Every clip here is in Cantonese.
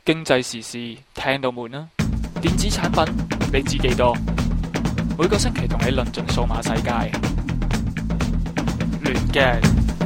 經濟時事聽到悶啦，電子產品你知幾多？每個星期同你論盡數碼世界，亂嘅。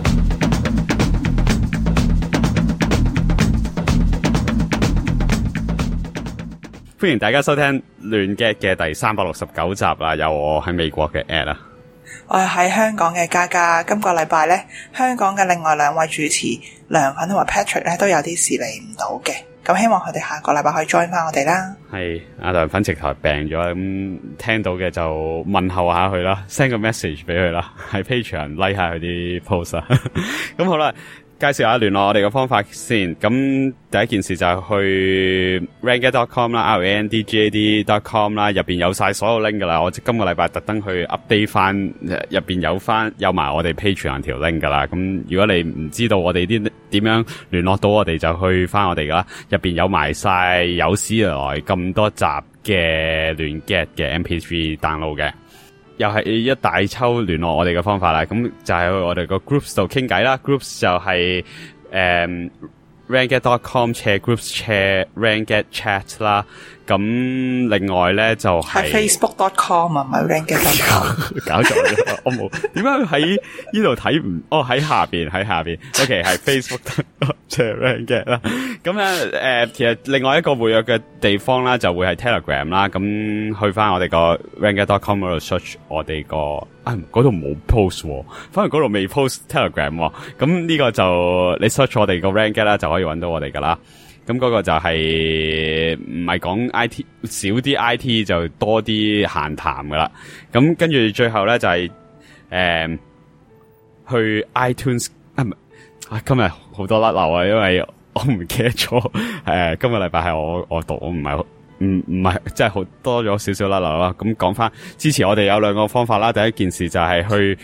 歡迎大家收聽亂 gad 嘅第369集啦，有我喺美國嘅 Ed 啊， 我係喺香港嘅嘉嘉。今個禮拜咧，香港嘅另外兩位主持梁粉同埋 Patrick 咧都有啲事嚟唔到嘅，咁希望佢哋下個禮拜可以 join 翻我哋啦。係阿梁粉直頭病咗，咁聽到嘅就問候下佢啦 ，send 個 message 俾佢啦，喺 Patreon like 下佢啲 post 啊。咁好啦。介紹下聯絡我哋嘅方法先，咁第一件事就係去 rangad.com 啦 ，randgad.com 啦，入邊有晒所有 link 噶啦。我今個禮拜特登去 update 翻，入邊有埋我哋 Patreon 條 link 噶啦。咁如果你唔知道我哋啲點樣聯絡到我哋，就去翻我哋噶啦。入邊有埋晒有史以來咁多集嘅亂 gad 嘅 MP3 download 嘅。又係一大抽聯絡我哋嘅方法啦，咁就係去我哋個 groups 度傾偈啦。groups 就係rangad.com/groups/rangad chat 啦。咁另外咧就係 facebook.com 啊，唔係 rangad.com。 搞錯咗，我冇點解喺呢度睇唔？喺下邊。OK， 係 facebook.com/rangad 啦。咁咧其實另外一個活躍嘅地方啦，就會係 Telegram 啦。咁去翻我哋個 rangad.com 嗰度 search 我哋個嗰度冇 post，反而嗰度未 post Telegram。咁呢個就你 search 我哋個 rangad 啦，就可以揾到我哋噶啦。咁嗰個就係唔係講 IT， 少啲 IT 就多啲閒談噶啦。咁跟住最後咧就係去 iTunes 今日好多甩漏啊，因為我唔記得咗今個禮拜係我讀，我唔係即係好多咗少少甩漏啦。咁講翻支持我哋有兩個方法啦，第一件事就係去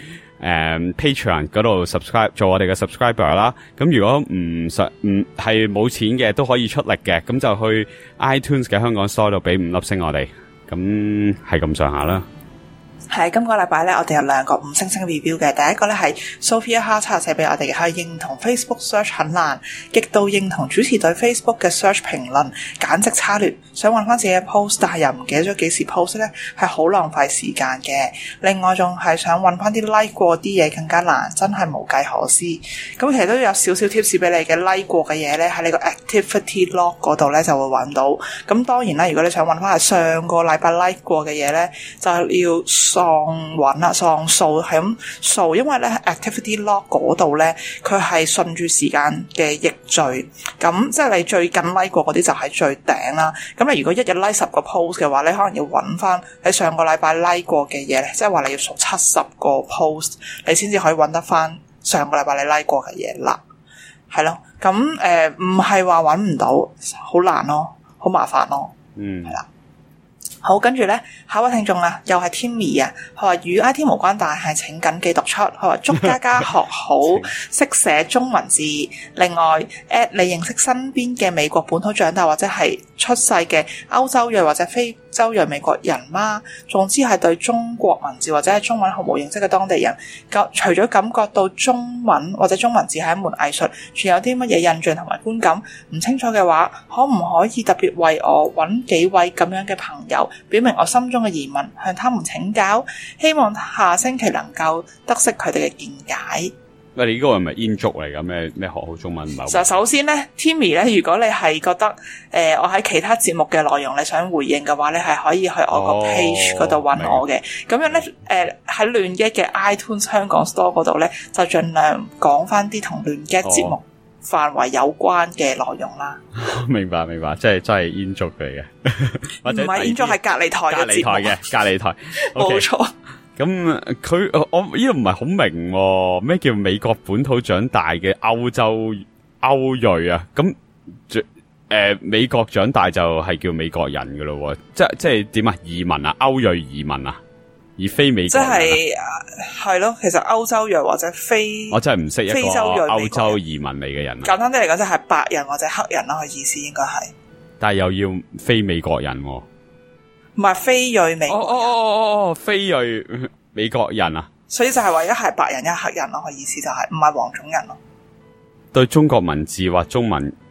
Patreon 嗰度 subscribe 做我哋嘅 subscriber 啦。咁如果唔係冇錢嘅都可以出力嘅，咁就去 iTunes 嘅香港 store 度俾5粒星我哋，咁係咁上下啦。 係今個禮拜咧，我哋有兩個5星星 review 嘅。第一個咧係 Sophia Harter 寫俾我哋嘅，係認同 Facebook search 很難，極度認同主持對 Facebook 嘅 search 評論簡直差劣，想揾翻自己嘅 post， 但係又唔記得咗幾時 post 咧，係好浪費時間嘅。另外仲係想揾翻啲 like 過啲嘢更加難，真係無計可施。咁其實都有少少 tips 俾你嘅 like 過嘅嘢咧，喺你個 activity log 嗰度咧就會揾到。咁當然啦，如果你想揾翻係上個禮拜 like 過嘅嘢咧，就係要喪數係咁數，因為咧 activity log 嗰度咧，佢係順住時間嘅逆序，咁即係你最近 like 過嗰啲就喺最頂啦。咁你如果一日 like 10個 post 嘅話，你可能要揾翻喺上個禮拜 like 過嘅嘢咧，即係話你要數70個 post， 你先至可以揾得翻上個禮拜你 like 過嘅嘢啦。係咯，咁唔係話揾唔到，好難咯，好麻煩咯。係啦。好，跟住咧，下一位聽眾啊，又係 Timmy 啊，佢話與 IT 無關，但係請緊記讀出。佢話祝嘉嘉學好識寫中文字。另外你認識身邊嘅美國本土長大或者係出世嘅歐洲裔或者非洲裔美國人嗎？總之係對中國文字或者係中文毫無認識嘅當地人，除咗感覺到中文或者中文字係一門藝術，仲有啲乜嘢印象同埋觀感唔清楚嘅話，可唔可以特別為我揾幾位咁樣嘅朋友，表明我心中嘅疑問，向他們請教，希望下星期能夠得悉佢哋嘅見解。 喂，你呢個係咪煙燭嚟㗎？咩學好中文唔係？ 就首先咧 Timmy 咧，如果你係覺得我喺其他節目嘅內容你想回應嘅話，你係可以去我個 page 嗰度揾我嘅。咁樣咧喺亂 gad 嘅 iTunes 香港 Store 嗰度咧，就盡量講翻啲同亂 gad 節目範圍有關嘅內容啦。 明白，即係真係煙燭嚟嘅，或者唔係煙燭，係隔離台嘅節目嘅隔離台，冇錯。咁我呢度唔係好明喎，咩叫美國本土長大嘅歐裔啊？咁美國長大就係叫美國人噶咯，即係點啊？移民啊，歐裔移民啊，而非美國人，即係咯。其實歐洲裔或者我真係唔識一個歐洲移民嚟嘅人。簡單啲嚟講，就係白人或者黑人啦，佢意思應該係。但係又要非美國人喎。唔係非裔美國人，非裔美國人啊，所以就係話一係白人一係黑人咯，佢意思就係唔係黃種人咯。對中國文字或中文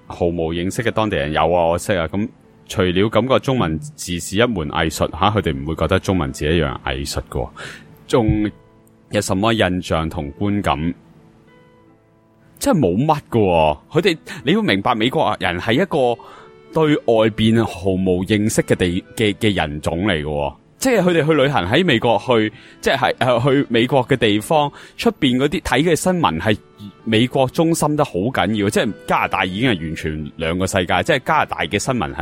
毫無認識嘅當地人有啊，我識啊。咁除了感覺中文字是一門藝術吓，佢哋唔會覺得中文字一樣藝術嘅，仲有什麼印象同觀感？真係冇乜嘅，佢哋你要明白美國人係一個對外邊毫無認識嘅人種嚟嘅。即係佢哋去旅行喺美國去，即係去美國嘅地方出邊嗰啲睇嘅新聞係美國中心得好緊要，即係加拿大已經係完全兩個世界，即係加拿大嘅新聞係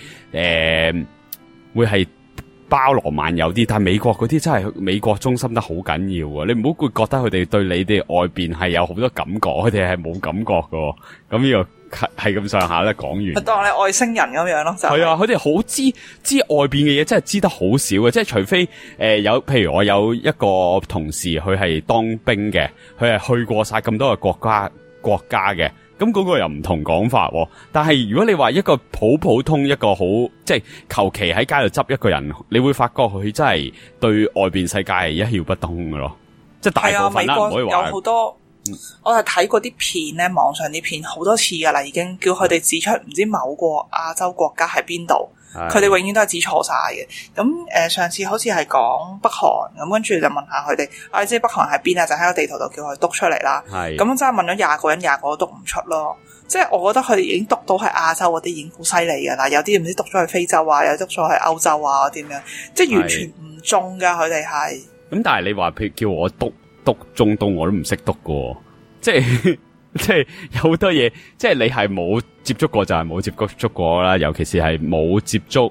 會係包羅萬有啲，但係美國嗰啲真係美國中心得好緊要啊！你唔好會覺得佢哋對你哋外邊係有好多感覺，佢哋係冇感覺㗎。咁呢個係咁上下咧，講完當你外星人咁樣咯，就係啊！佢哋好知外邊嘅嘢，真係知得好少嘅。即係除非有，譬如我有一個同事，佢係當兵嘅，佢係去過晒咁多個國家嘅。咁嗰個又唔同講法，但係如果你話一個普通一個好，即係求其喺街度執一個人，你會發覺佢真係對外邊世界係一竅不通嘅咯。即係大部分啦，唔可以話有好多。我係睇過啲片咧，網上啲片好多次噶啦，已經叫佢哋指出唔知某個亞洲國家喺邊度，佢哋永遠都係指錯晒嘅。咁上次好似係講北韓，咁跟住就問下佢哋，你知北韓喺邊啊？就喺個地圖度叫佢督出嚟啦。咁真係問咗20個人，20個都督唔出咯。即係我覺得佢哋已經督到係亞洲嗰啲已經好犀利噶啦，有啲唔知督咗去非洲啊，有督咗去歐洲啊嗰啲咁樣，即係完全唔中噶，佢哋係。咁但係你話譬如叫我督中東我都唔識督嘅，即係有好多嘢，即係你係冇接觸過就係冇接觸過啦，尤其是係冇接觸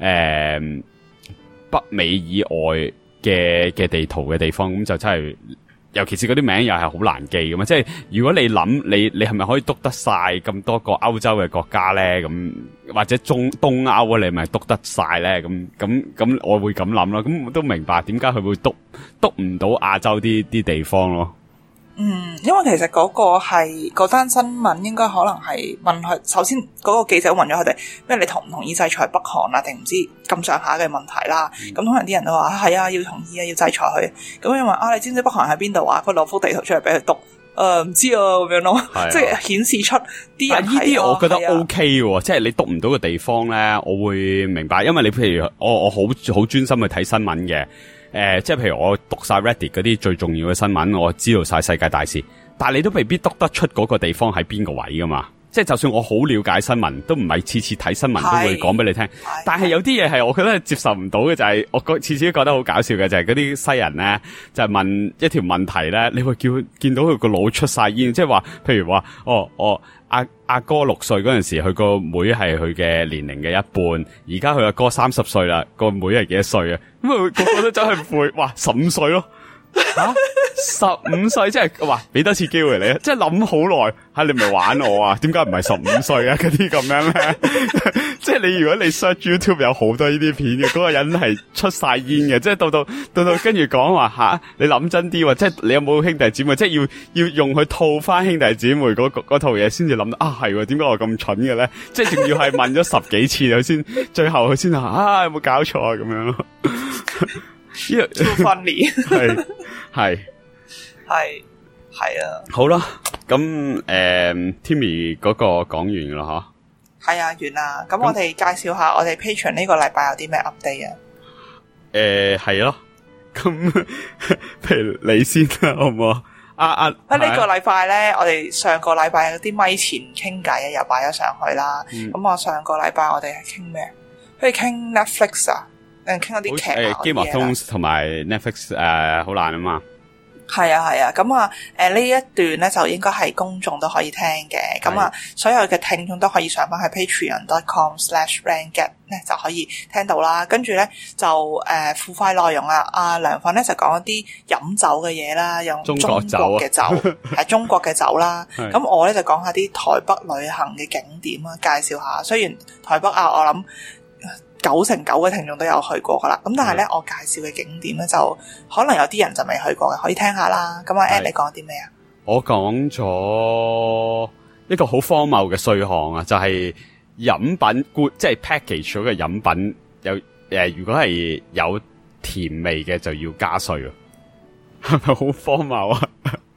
北美以外嘅地圖嘅地方，咁就真係，尤其是嗰啲名又係好難記嘅嘛。即係如果你諗你係咪可以督得晒咁多個歐洲嘅國家咧？咁或者東歐啊，你咪督得晒咧？咁我會咁諗咯。咁我都明白點解佢會督唔到亞洲啲地方咯。 因為其實嗰個係嗰單新聞應該可能係問佢，首先嗰個記者問咗佢哋，咩你同唔同意制裁北韓啊？定唔知咁上下嘅問題啦。咁通常啲人都話係啊，要同意啊，要制裁佢。咁佢問你知唔知北韓喺邊度啊？佢攞幅地圖出嚟俾佢讀，唔知啊咁樣咯，即係顯示出啲人係。呢啲我覺得 OK 喎，即係你讀唔到嘅地方咧，我會明白，因為你譬如我好專心去睇新聞嘅。即係譬如我讀晒 Reddit 嗰啲最重要嘅新聞，我知道晒世界大事，但係你都未必讀得出嗰個地方喺邊個位噶嘛。即係就算我好了解新聞，都唔係次次睇新聞都會講俾你聽。但係有啲嘢係我覺得係接受唔到嘅，就係我次次都覺得好搞笑嘅，就係嗰啲西人咧，就係問一條問題咧，你會見到佢個腦出晒煙，即係話，譬如話，阿哥6歲嗰陣時，佢個妹係佢嘅年齡嘅一半，而家佢阿哥30歲啦，個妹係幾多歲啊？咁佢個個都走去背，哇，15歲咯。15歲即係話俾多次機會你啊！即係諗好耐，你咪玩我啊？點解唔係15歲啊？嗰啲咁樣咧，即係你如果你 search YouTube 有好多呢啲片嘅，嗰個人係出晒煙嘅，即係到跟住講話你諗真啲喎，即係你有冇兄弟姊妹？即係要用佢套翻兄弟姊妹嗰套嘢先至諗到係喎？點解我咁蠢嘅咧？即係仲要係問咗10幾次佢先，最後佢先話有冇搞錯啊？咁樣咯。 超 funny 係啊， 好啦，咁Timmy 嗰個講完㗎啦吓，係啊，完啦。咁我哋介紹下我哋 Patreon 呢個禮拜有啲咩 update 啊？ 係咯，咁譬如你先啦，好唔好啊？ 呢個禮拜咧，我哋上個禮拜有啲咪前傾偈又擺咗上去啦。咁我上個禮拜我哋係傾咩？不如傾 Netflix 啊，定傾一啲劇啊 ？Game of Thrones 同埋 Netflix 好難啊嘛。 係啊，咁呢一段咧就應該係公眾都可以聽嘅，咁所有嘅聽眾都可以上翻去 patreon.com/rangad 咧就可以聽到啦。跟住咧就付費內容啦，阿梁粉咧就講一啲飲酒嘅嘢啦，用中國嘅酒係中國嘅酒啦。咁我咧就講下啲台北旅行嘅景點啊，介紹下。雖然台北我諗9成9嘅聽眾都有去過噶啦，咁但係咧我介紹嘅景點咧就可能有啲人就未去過嘅，可以聽下啦。咁阿 Ed 你講啲咩啊？ 我講咗一個好荒謬嘅稅項啊，就係飲品即係 package 咗嘅飲品有如果係有甜味嘅就要加稅啊，係咪好荒謬啊？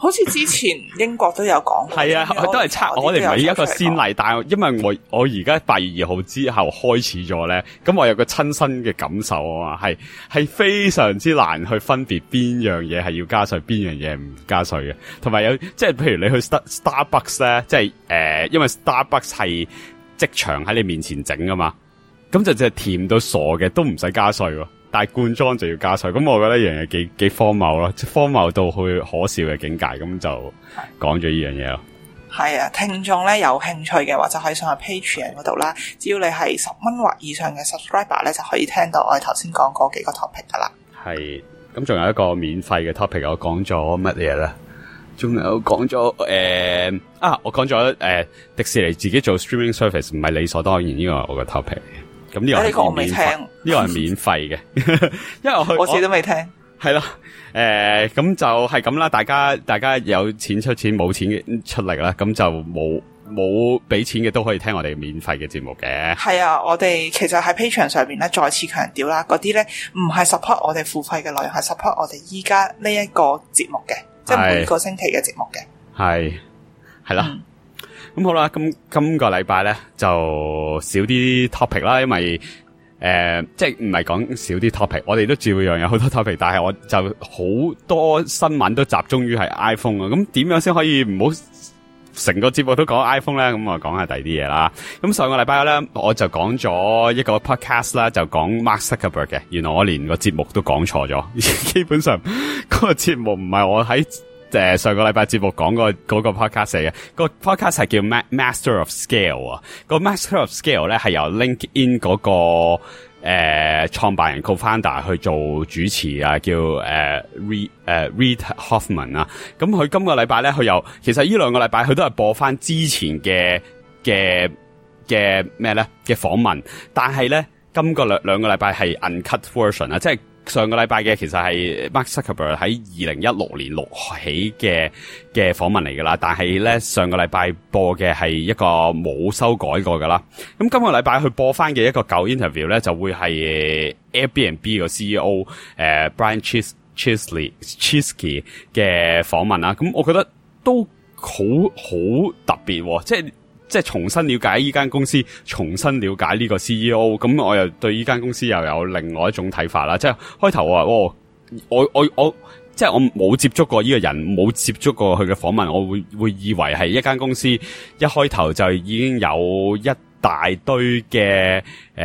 好似之前英國都有講過， 係啊，都係測，我哋唔係一個先例，但係因為我而家8月2號之後開始咗咧，咁我有個親身嘅感受啊嘛，係非常之難去分別邊樣嘢係要加稅，邊樣嘢唔加稅嘅，同埋有即係譬如你去 Starbucks 咧，即係因為 Starbucks 係即場喺你面前整噶嘛，咁就甜到傻嘅都唔使加稅喎。但係罐裝就要加稅，咁我覺得呢樣嘢幾荒謬咯，即係荒謬到去可笑嘅境界，咁就講咗呢樣嘢咯。 係啊，聽眾咧有興趣嘅話，就可以上去 Patreon 嗰度啦。只要你係10蚊或以上嘅 subscriber 咧，就可以聽到我哋頭先講嗰幾個 topic 噶啦。係， 咁仲有一個免費嘅 topic，我講咗乜嘢咧？仲有講咗我講咗迪士尼自己做 streaming service 唔係理所當然，呢個係我嘅 topic。咁呢個我未聽，呢個係免費嘅，因為我自己都未聽。 係啦，咁就係咁啦，大家有錢出錢，冇錢出力啦，咁就冇俾錢嘅都可以聽我哋免費嘅節目嘅。係啊，我哋其實喺 Patreon 上邊咧再次強調啦，嗰啲咧唔係 support 我哋付費嘅內容，係 support 我哋依家呢一個節目嘅，即係每個星期嘅節目嘅。 係啦。咁好啦，咁今個禮拜咧就少啲 topic 啦，因為即係唔係講少啲 topic，我哋都照樣有好多 topic， 但係我就好多新聞都集中於係 iPhone 啊。咁點樣先可以唔好成個節目都講 iPhone 咧？咁我講下第二啲嘢啦。咁上個禮拜咧，我就講咗一個 podcast 啦，就講 Mark Zuckerberg 嘅。原來我連個節目都講錯咗，基本上嗰個節目唔係我喺上個禮拜節目講嗰個 podcast 嚟嘅，個 podcast 係叫 Master of Scale 啊。個 Master of Scale 咧係由 LinkedIn 嗰個創辦人 co-founder 去做主持啊，叫Reid Hoffman 啊。咁佢今個禮拜咧，佢又其實呢兩個禮拜佢都係播翻之前嘅咩咧嘅訪問，但係咧今個兩個禮拜係 uncut version 啊，即係。上個禮拜嘅其實係 Mark Zuckerberg 喺2016年錄起嘅訪問嚟噶啦，但係咧上個禮拜播嘅係一個冇修改過噶啦。咁今個禮拜佢播翻嘅一個舊 interview 咧，就會係 Airbnb 個 CEO Brian Chesky 嘅訪問啦。咁我覺得都好特別，即係重新了解呢間公司，重新了解呢個 CEO， 咁我又對呢間公司又有另外一種睇法啦。即係開頭我即係我冇接觸過呢個人，冇接觸過佢嘅訪問，我會以為係一間公司一開頭就已經有一大堆嘅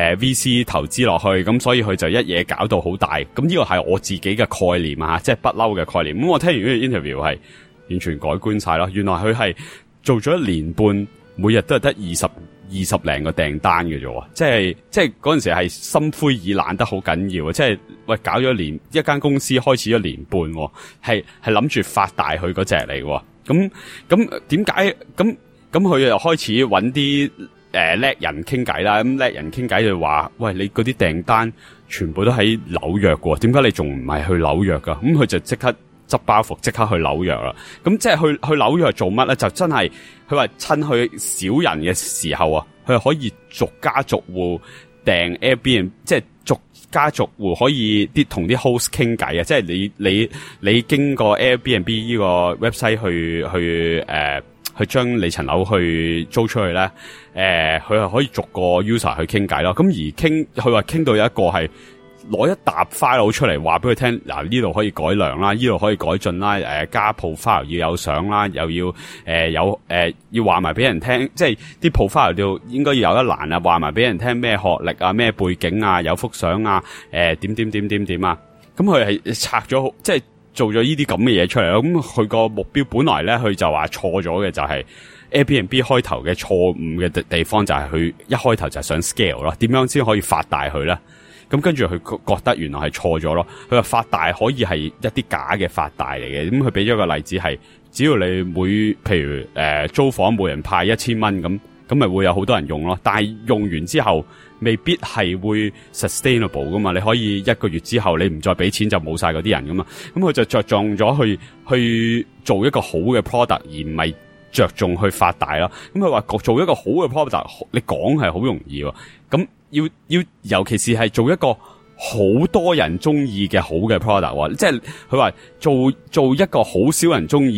VC 投資落去，咁所以佢就一嘢搞到好大。咁呢個係我自己嘅概念啊，即係不嬲嘅概念。咁我聽完呢個 interview 係完全改觀晒咯。原來佢係做咗1年半。每日都係得20零個訂單嘅啫，即係嗰陣時係心灰意冷得好緊要啊！即係喂，搞咗一間公司開始1年半，係諗住發大佢嗰隻嚟嘅。咁點解咁佢又開始揾啲叻人傾偈啦？咁叻人傾偈就話：喂，你嗰啲訂單全部都喺紐約嘅，點解你仲唔係去紐約噶？咁佢就即刻執包袱，即刻去紐約啦。咁即係去紐約做乜咧？就真係佢話趁佢少人嘅時候啊，佢係可以逐家逐戶訂 Airbnb， 即係逐家逐戶可以同啲 host 傾偈啊！即係你經過 Airbnb 呢個 website 去將你層樓去租出去咧，佢係可以逐個 user 去傾偈咯。咁而佢話傾到有一個係攞一沓 file 出嚟話俾佢聽，嗱，呢度可以改良啦，呢度可以改進啦，加 profile 要有相啦，又要要話埋俾人聽，即係啲 profile 要應該要有一欄啊，話埋俾人聽咩學歷啊，咩背景啊，有幅相啊，點啊，咁佢係拆咗，即係做咗呢啲咁嘅嘢出嚟咯。咁佢個目標本來咧，佢就話錯咗嘅就係 Airbnb 開頭嘅錯誤嘅地方就係佢一開頭就係想 scale 咯，點樣先可以發大佢咧？咁跟住佢覺得原來係錯咗咯，佢話發大可以係一啲假嘅發大嚟嘅。咁佢俾咗個例子係，只要你譬如租房每人派1000蚊咁咪會有好多人用咯。但係用完之後未必係會 sustainable 噶嘛，你可以1個月之後你唔再俾錢就冇晒嗰啲人噶嘛。咁佢就着重咗去做一個好嘅 product， 而唔係着重去發大咯。咁佢話做一個好嘅 product， 你講係好容易喎。咁要尤其是係做一個好多人中意嘅好嘅 product， 即係佢話做一個好少人中意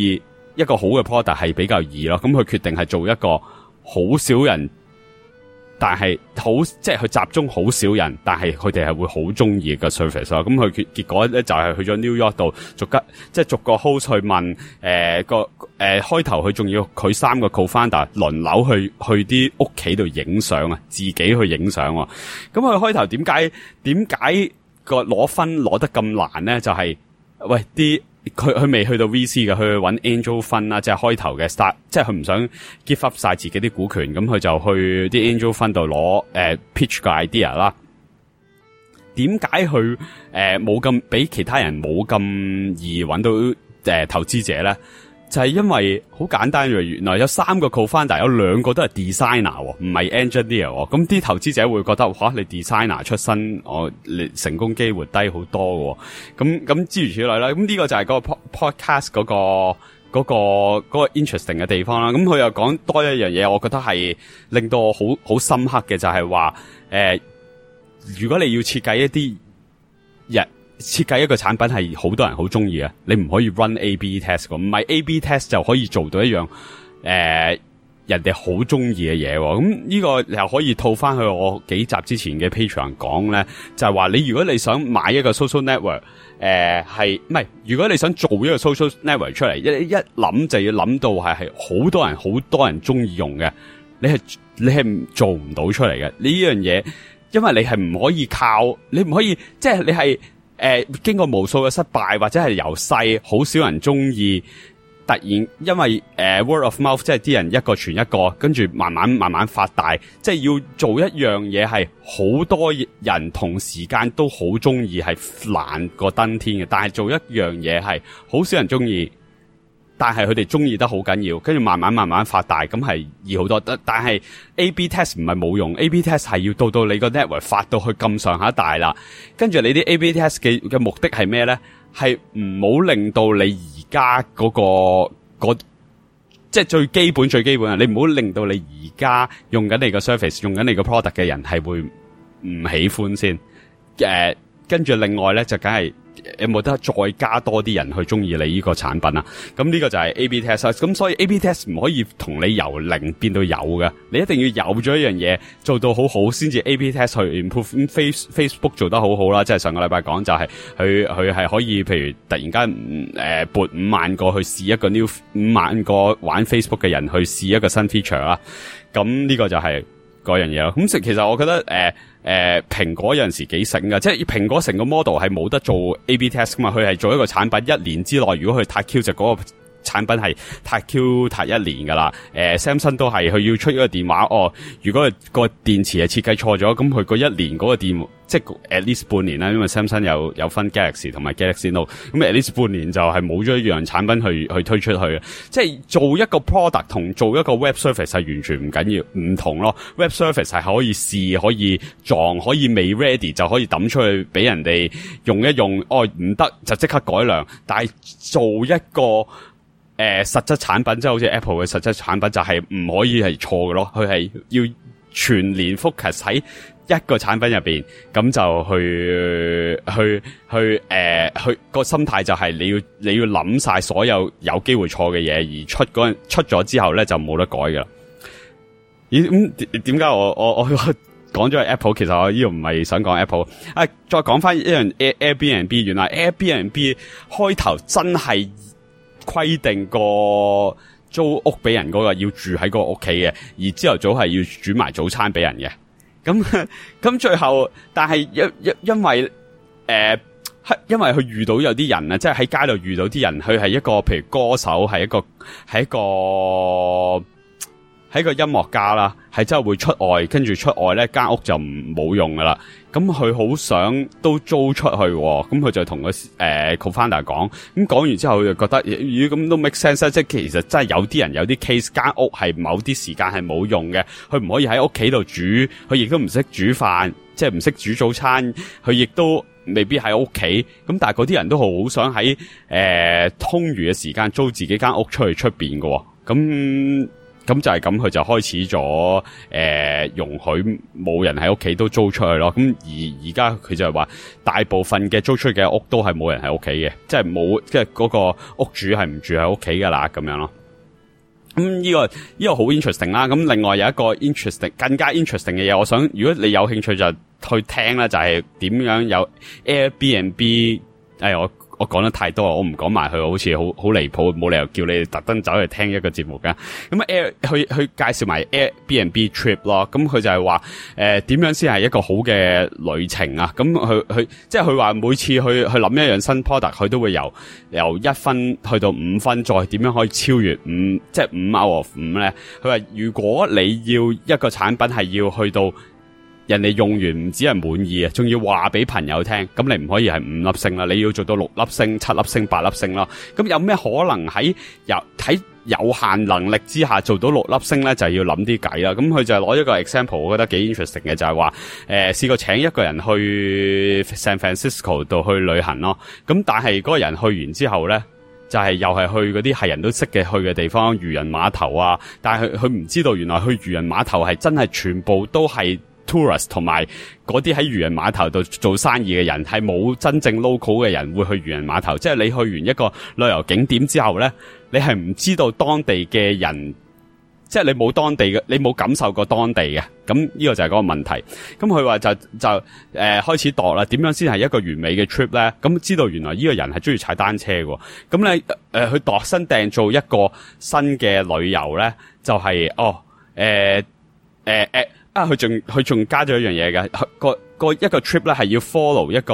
一個好嘅 product 係比較易咯。咁佢決定係做一個好少人，但係即係佢集中好少人，但係佢哋係會好中意嘅 service 咯。咁佢結果咧就係去咗 New York 度逐個 host 去問開頭佢仲要佢3個 co-founder 輪流去啲屋企度影相啊，自己去影相。咁佢開頭點解個攞分攞得咁難咧？就係喂佢未去到 VC 嘅，佢去揾 Angel Fund 啦，即係開頭嘅 start， 即係佢唔想 give up 晒自己啲股權，咁佢就去啲 Angel Fund 度攞pitch 個 idea 啦。點解佢冇咁比其他人冇咁易揾到投資者咧？就係因為好簡單嘅，原來有3個 co-founder， 有2個都係 designer， 唔係 engineer。咁啲投資者會覺得，你 designer 出身，你成功機會低好多嘅。咁諸如此類啦。咁呢個就係嗰個 podcast 嗰個 interesting 嘅地方啦。咁佢又講多一樣嘢，我覺得係令到我好深刻嘅，就係話如果你要設計一個產品係好多人好中意嘅，你唔可以 run A/B test 嘅，唔係 A/B test 就可以做到一樣人哋好中意嘅嘢。咁呢個又可以套翻去我幾集之前嘅 Patreon 講咧，就係話如果你想買一個 social network，如果你想做一個 social network 出嚟，一諗就要諗到係好多人中意用嘅，你係做唔到出嚟嘅呢樣嘢，因為你係唔可以你唔可以即係你係。經過無數嘅失敗，或者係由細好少人中意，突然因為word of mouth， 即係啲人一個傳一個，跟住慢慢發大，即係要做一樣嘢係好多人同時間都好中意，係難過登天嘅。但係做一樣嘢係好少人中意，但係佢哋中意得好緊要，跟住慢慢發大，咁係易好多。但係 A/B test 唔係冇用 ，A/B test 係要到你個 network 發到去咁上下大啦，跟住你啲 A/B test 嘅目的係咩咧？係唔好令到你而家嗰即係最基本啊！你唔好令到你而家用緊你個 service、用緊你個 product 嘅人係會唔喜歡先。跟住另外咧就梗係。有冇得再加多啲人去中意你呢個產品啊？咁呢個就係 A/B test。咁所以 A/B test 唔可以同你由零變到有嘅，你一定要有咗一樣嘢做到好好，先至 A/B test 去 improve。Facebook 做得好好啦，即係上個禮拜講就係佢係可以，譬如突然間撥5萬個去試一個 5萬個玩 Facebook 嘅人去試一個新 feature 啦。咁呢個就係嗰樣嘢咯。咁其實我覺得蘋果有陣時幾醒噶，即係蘋果成個 model 係冇得做 A/B test 噶嘛，佢係做一個產品1年之內，如果佢太 Q 就嗰個產品係太 Q 太1年噶啦。Samsung 都係佢要出一個電話，如果個電池係設計錯咗，咁佢個1年嗰個電即係 at least 半年啦，因為 Samsung 有分 Galaxy 同埋 Galaxy Note， 咁 at least 半年就係冇咗一樣產品去推出去。即係做一個 product 同做一個 web service 係完全唔緊要，唔同咯。web service 係可以試，可以撞，可以未 ready 就可以抌出去俾人哋用一用，唔得就即刻改良。但係做一個實質產品，即係好似 Apple 嘅實質產品，就係唔可以係錯嘅咯。佢係要全年 focus 喺一個產品入邊，咁就去個心態就係你要諗晒所有機會錯嘅嘢，而出咗之後咧就冇得改噶啦。咦？咁點解我講咗係 Apple？ 其實我呢度唔係想講 Apple。再講翻一樣 Airbnb， 原來 Airbnb 開頭真係規定個租屋俾人嗰個要住喺個屋企嘅，而朝頭早係要煮埋早餐俾人嘅。咁最後，但係因為佢遇到有啲人啊，即係喺街度遇到啲人，佢係一個譬如歌手，係一個音樂家啦，係真係會出外，跟住出外咧間屋就冇用噶啦。咁佢好想都租出去，咁佢就同個co-founder 講，咁講完之後佢就覺得，如果咁都 make sense， 即係其實真係有啲人有啲 case 間屋係某啲時間係冇用嘅，佢唔可以喺屋企度煮，佢亦都唔識煮飯，即係唔識煮早餐，佢亦都未必喺屋企。咁但係嗰啲人都好想喺空餘嘅時間租自己間屋出去出邊嘅，咁咁就係咁，佢就開始咗容許冇人喺屋企都租出去咯。咁而家佢就係話，大部分嘅租出去嘅屋都係冇人喺屋企嘅，即係嗰個屋主係唔住喺屋企噶啦，咁樣咯。咁呢個好 interesting 啦。咁另外有一個更加 interesting 嘅嘢，我想如果你有興趣就去聽啦，就係點樣有 Airbnb。我講得太多，我唔講埋佢，好似好離譜，冇理由叫你哋特登走去聽一個節目噶。咁去介紹埋 Airbnb trip 咯。咁佢就係話點樣先係一個好嘅旅程啊？咁佢即係佢話每次去諗一樣新 product， 佢都會由1分去到5分，再點樣可以超越5，即係5 out of 5咧？佢話如果你要一個產品係要去到人哋用完唔止係滿意啊，仲要話俾朋友聽，咁你唔可以係5粒星啦，你要做到6粒星、7粒星、8粒星咯。咁有咩可能喺有限能力之下做到6粒星咧？就係要諗啲計啦。咁佢就攞一個 example， 我覺得幾 interesting 嘅，就係話試過請一個人去 San Francisco 度去旅行咯。咁但係嗰個人去完之後咧，就係又係去嗰啲係人都識嘅去嘅地方，漁人碼頭啊。但係佢唔知道原來去漁人碼頭係真係全部都係tourist 同埋嗰啲喺漁人碼頭度做生意嘅人，係冇真正 local 嘅人會去漁人碼頭。即係你去完一個旅遊景點之後咧，你係唔知道當地嘅人，即係你冇當地嘅，你冇感受過當地嘅。咁呢個就係嗰個問題。咁佢話就開始度啦，點樣先係一個完美嘅 trip 咧？咁知道原來呢個人係中意踩單車嘅。咁你去度身訂做一個新嘅旅遊咧，就係佢仲加咗一樣嘢嘅，一個 trip 咧係要 follow 一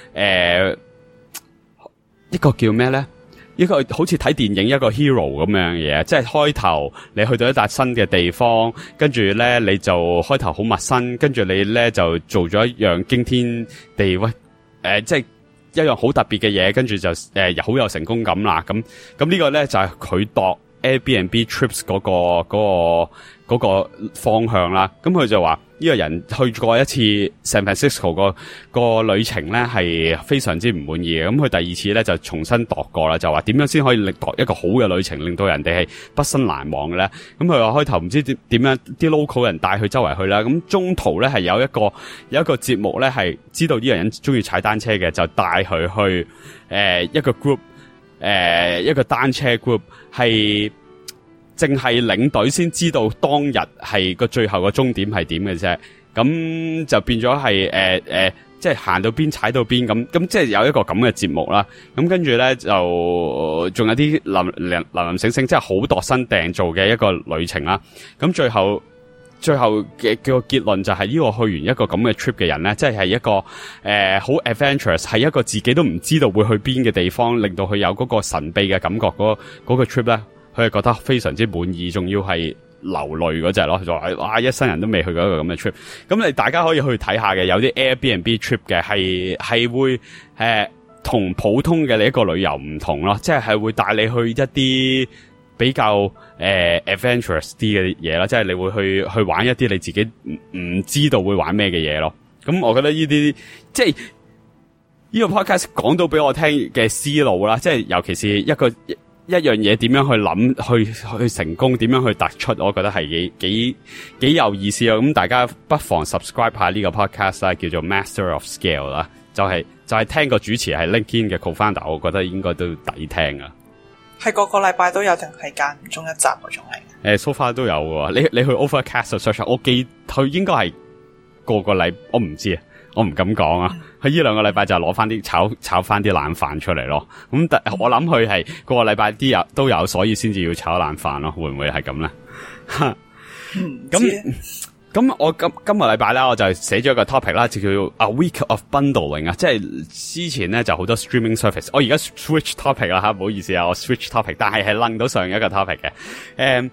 個叫咩咧？一個好似睇電影一個 hero 咁樣嘅嘢，即係開頭你去到一笪新嘅地方，跟住咧你就開頭好陌生，跟住你咧就做咗一樣驚天地即係一樣好特別嘅嘢，跟住就好有成功感啦。咁呢個咧就係佢度 Airbnb trips 嗰個方向啦。咁佢就話呢個人去過一次 San Francisco 個旅程咧係非常之唔滿意嘅。咁佢第二次咧就重新度過啦，就話點樣先可以度一個好嘅旅程，令到人哋係畢生難忘嘅咧。咁佢話開頭唔知點樣啲 local 人帶佢周圍去啦。咁中途咧係有一個節目咧係知道呢個人中意踩單車嘅，就帶佢去一個 group， 一個單車 group 係淨係領隊先知道當日係個最後個終點係點嘅啫。咁就變咗係即係行到邊踩到邊咁即係有一個咁嘅節目啦。咁跟住咧就仲有啲林星星，即係好度身訂做嘅一個旅程啦。咁最後嘅個結論就係呢個去完一個咁嘅 trip 嘅人咧，即係一個好 adventurous， 係一個自己都唔知道會去邊嘅地方，令到佢有嗰個神秘嘅感覺嗰個 trip 咧，佢係覺得非常之滿意，仲要係流淚嗰隻咯。就話哇，一生人都未去過一個咁嘅 trip。咁你大家可以去睇下嘅，有啲 Airbnb trip 嘅係會同普通嘅你一個旅遊唔同咯，即係會帶你去一啲比較adventurous 啲嘅嘢啦，即係你會去玩一啲你自己唔知道會玩咩嘅嘢咯。咁我覺得呢啲即係呢個 podcast 講到俾我聽嘅思路啦，即係尤其是一樣嘢點樣去諗去成功，點樣去突出，我覺得係幾有意思啊！咁大家不妨 subscribe 下呢個 podcast 啦，叫做 Master of Scale 啦，就係聽個主持係 LinkedIn 嘅 co-founder， 我覺得應該都抵聽啊！係個禮拜都有定係間唔中一集嗰種嚟 ？so far 都有喎。你去 Overcast search， 我記佢應該係個禮，我唔知啊，我唔敢講啊。佢呢2個禮拜就攞翻啲炒翻啲冷飯出嚟咯。咁我諗佢係個禮拜啲都有，所以先至要炒冷飯咯。會唔會係咁咧？咁我今個禮拜咧，我就寫咗一個 topic 啦，就叫 A Week of Bundling 啊。即係之前咧就好多 streaming service， 我而家 switch topic 啦吓，唔好意思啊，我 switch topic， 但係楞到上一個 topic 嘅。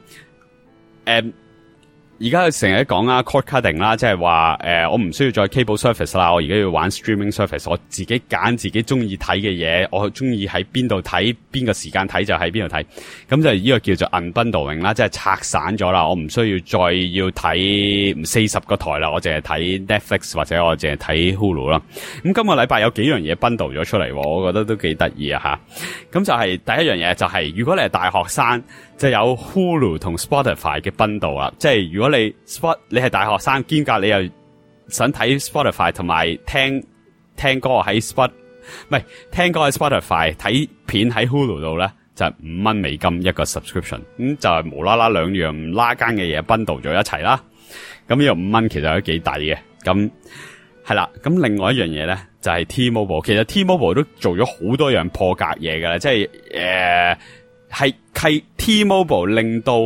而家成日講啦 cord cutting 啦，即係話我唔需要再 cable service 啦，我而家要玩 streaming service， 我自己揀自己中意睇嘅嘢，我中意喺邊度睇，邊個時間睇就喺邊度睇。咁就呢個叫做 unbundling 啦，即係拆散咗啦，我唔需要再要睇40個台啦，我淨係睇 Netflix 或者我淨係睇 Hulu 啦。咁今個禮拜有幾樣嘢 bundle 咗出嚟，我覺得都幾得意啊吓。咁就係第一樣嘢就係如果你係大學生， 就有 Hulu 同 Spotify 嘅 bundle 啦。即係如果你係大學生兼夾你又想睇 Spotify 同埋聽歌喺聽歌喺 Spotify 睇片喺 Hulu 度咧，就係$5一個 subscription。咁就係無啦啦兩樣唔拉更嘅嘢 bundle 咗一齊啦。咁呢個$5其實都幾抵嘅。咁係啦。咁另外一樣嘢咧就係 T-Mobile。其實 T-Mobile 都做咗好多樣破格嘢㗎啦。即係係 T-Mobile 令到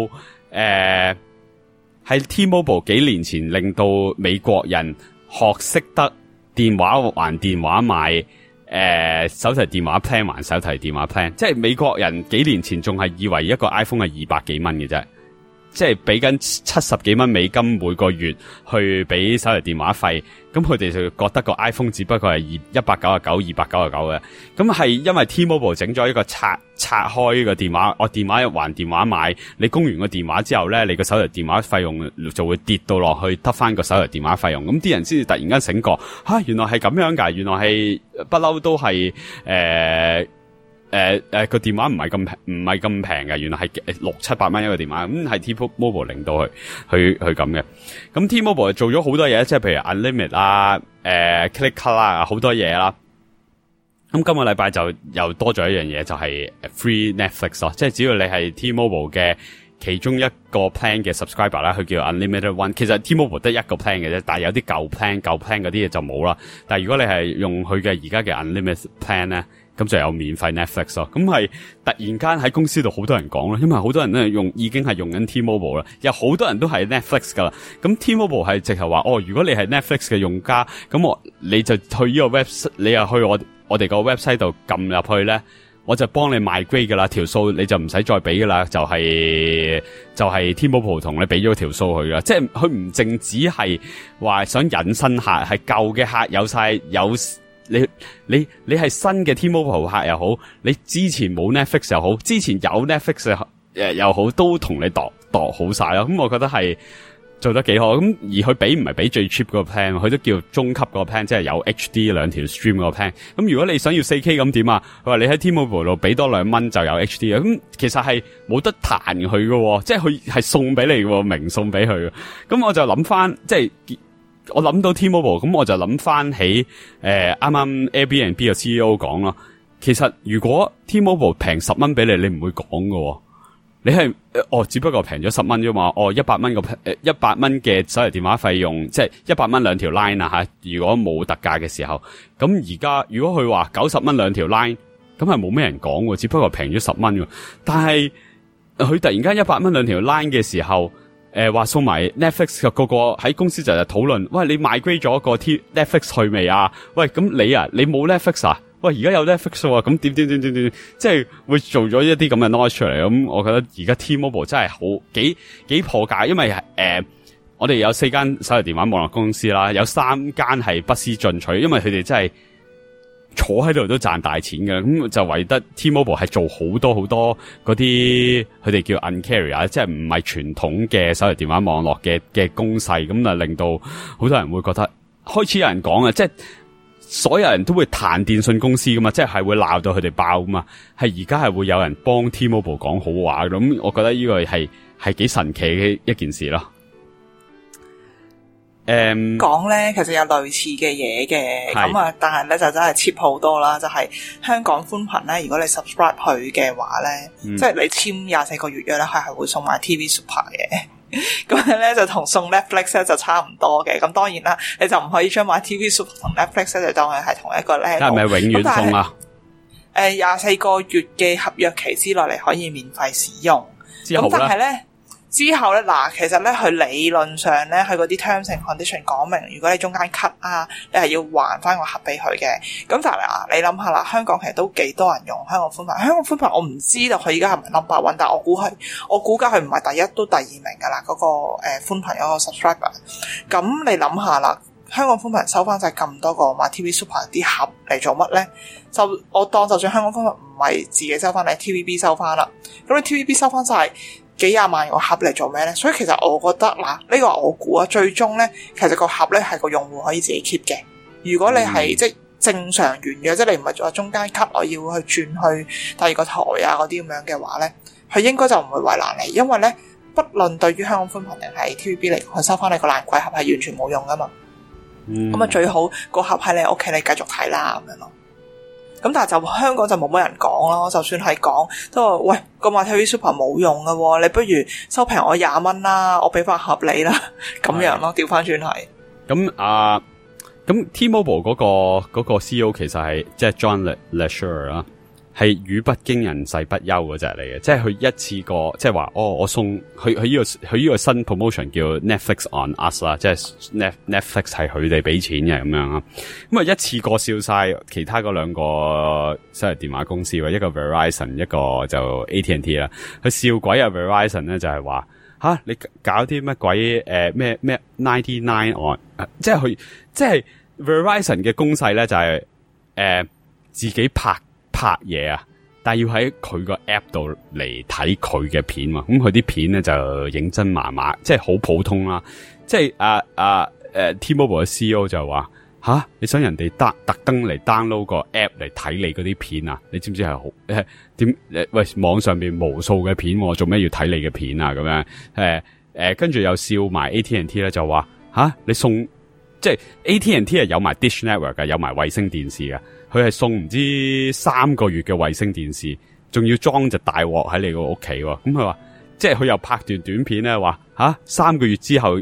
係 T-Mobile 幾年前令到美國人學識得電話還電話買手提電話 plan 還手提電話 plan。即係美國人幾年前仲係以為一個 iPhone 係200幾蚊嘅啫，即係俾緊70幾蚊美金每個月去俾手提電話費。咁佢哋就覺得個 iPhone 只不過係199、299嘅。咁係因為 T-Mobile 整咗一個拆開個電話，我電話還電話買，你供完個電話之後咧，你個手提電話費用就會跌到落去，得翻個手提電話費用。咁啲人先至突然間醒覺，原來係咁樣㗎，原來係不嬲都係個電話唔係咁平嘅，原來係600-700蚊一個電話。咁係 T-Mobile 令到佢咁嘅。咁 T-Mobile 做咗好多嘢，即係譬如 Unlimited 啦、Click Car 啦，好多嘢啦。咁今個禮拜就又多咗一樣嘢，就係 Free Netflix 咯。即係只要你係 T-Mobile 嘅其中一個 plan 嘅 subscriber 啦，佢叫 Unlimited One。其實 T-Mobile 得一個 plan 嘅啫，但係有啲舊 plan 嗰啲嘢就冇啦。但係如果你係用佢嘅而家嘅 Unlimited plan 咧，咁就有免費 Netflix 咯。咁係突然間喺公司度好多人講啦，因為好多人都已經係用緊 T-Mobile 啦，有好多人都係 Netflix 噶啦。咁 T-Mobile 係直頭話，如果你係 Netflix 嘅用家，咁你就去呢個 website， 你又去我哋個 website 度撳入去咧，我就幫你migrate噶啦，條數你就唔使再俾噶啦，就係 T-Mobile 同你俾咗條數佢噶。即係佢唔淨止係話想引新客，係舊嘅客有你係新嘅 T-Mobile 客又好，你之前冇 Netflix 又好，之前有 Netflix 又好，都同你度好晒咯。咁我覺得係做得幾好。咁而佢俾唔係俾最 cheap 嗰個 plan， 佢都叫中級嗰個 plan， 即係有 HD 兩條 stream 嗰個 plan。咁如果你想要 4K 咁點啊？佢話你喺 T-Mobile 度俾多$2就有 HD 啊。咁其實係冇得彈佢喎，即係佢係送俾你嘅，明送俾佢。咁我就諗翻，即係我諗到 T-Mobile， 咁我就諗翻起啱啱 Airbnb 嘅 CEO 講咯。其實如果 T-Mobile 平$10俾你，你唔會講喎。你係只不過平咗$10啫嘛。100蚊嘅手提電話費用，即係100蚊兩條 line 啊吓。如果冇特價嘅時候，咁而家如果佢話90蚊兩條 line，咁係冇咩人講喎，只不過平咗$10。但係佢突然間100蚊兩條 line 嘅時候，話送埋 Netflix 嘅個喺公司就討論，喂，你 migrate 咗個 Netflix 去未啊？喂，咁你冇 Netflix 啊？喂，而家有 Netflix 喎，咁點，即係會做咗一啲咁嘅 noise 出嚟。咁我覺得而家 T-Mobile 真係好幾破格，因為我哋有4間手提電話網絡公司啦，有3間係不思進取，因為佢哋真係坐喺度都賺大錢嘅。咁就唯得 T-Mobile 係做好多嗰啲佢哋叫 Un-carrier， 即係唔係傳統嘅手提電話網絡嘅攻勢，咁啊令到好多人會覺得開始有人講啊，即係所有人都會彈電信公司噶嘛，即係會鬧到佢哋爆噶嘛，係而家係會有人幫 T-Mobile 講好話，咁我覺得呢個係幾神奇嘅一件事咯。 講咧，其實有類似嘅嘢嘅，咁啊，但係咧就真係 cheap 好多啦。就係香港寬頻咧，如果你 subscribe 佢嘅話咧，即係你簽24個月約咧，係會送埋 TV Super 嘅。咁咧就同送 Netflix 咧就差唔多嘅。咁當然啦，你就唔可以將買 TV Super 同 Netflix 咧就當係同一個 level。係咪永遠送啊 ？24個月嘅合約期之內，你可以免費使用。咁但係咧。之後咧，嗱，其實咧，佢理論上咧，佢嗰啲 terms and condition 講明，如果你中間 cut 啊，你係要還翻個盒俾佢嘅。咁但係你諗下啦，香港其實都幾多人用香港寬頻。香港寬頻我唔知道佢而家係咪 number one， 但我估計佢唔係第一都第二名噶啦，嗰個寬頻嗰個 subscriber。咁你諗下啦，香港寬頻收翻晒咁多個買 TV Super 啲盒嚟做乜咧？我當就算香港寬頻唔係自己收翻，你 TVB 收翻啦。咁你 TVB 收翻晒幾廿萬個盒嚟做咩咧？所以其實我覺得嗱，呢個我估啊，最終咧，其實個盒咧係個用戶可以自己 keep 嘅。如果你係即係正常完嘅，即係你唔係話中間 cut 我要去轉去第二個台啊嗰啲咁樣嘅話咧， 佢應該就唔會為難你，因為咧，不論對於香港寬頻定係 TVB 嚟講，佢收翻你個爛鬼盒係完全冇用噶嘛。咁最好個盒喺你屋企，你繼續睇啦咁樣咯。咁但係就香港就冇乜人講咯，就算係講都話喂，個 MyTV Super 冇用噶喎，你不如收平我20蚊啦，我俾翻盒你啦，咁樣咯，調翻轉係。 咁 T-Mobile 嗰個 CEO 其實係即係 John Legere 啦，係語不驚人世不休嗰隻嚟嘅，即係佢一次過即係話我送佢呢個新 promotion 叫 Netflix on Us 啦，即係 Netflix 係佢哋俾錢嘅咁樣啦。咁啊一次過笑晒其他嗰兩個即係電話公司，一個 Verizon 一個就 AT&T 啦。佢笑鬼啊 Verizon 咧就係話吓你搞啲乜鬼咩 99 on， 即係 Verizon 嘅攻勢咧就係自己拍嘢啊，但係要喺佢個 app 度嚟睇佢嘅片嘛，咁佢啲片咧就認真麻麻，即係好普通啦。即係T-Mobile 嘅 CEO 就話吓，你想人哋特登嚟 download 個 app 嚟睇你嗰啲片啊？你知唔知係好點喂網上邊無數嘅片，我做咩要睇你嘅片啊？咁樣跟住又笑埋 AT&T 咧就話吓，你送即係 AT&T 係有埋 Dish Network 嘅，有埋衛星電視嘅。佢係送唔知3個月嘅衛星電視，仲要裝隻大鑊喺你個屋企喎。咁佢話，即係佢又拍段短片咧，話吓3個月之後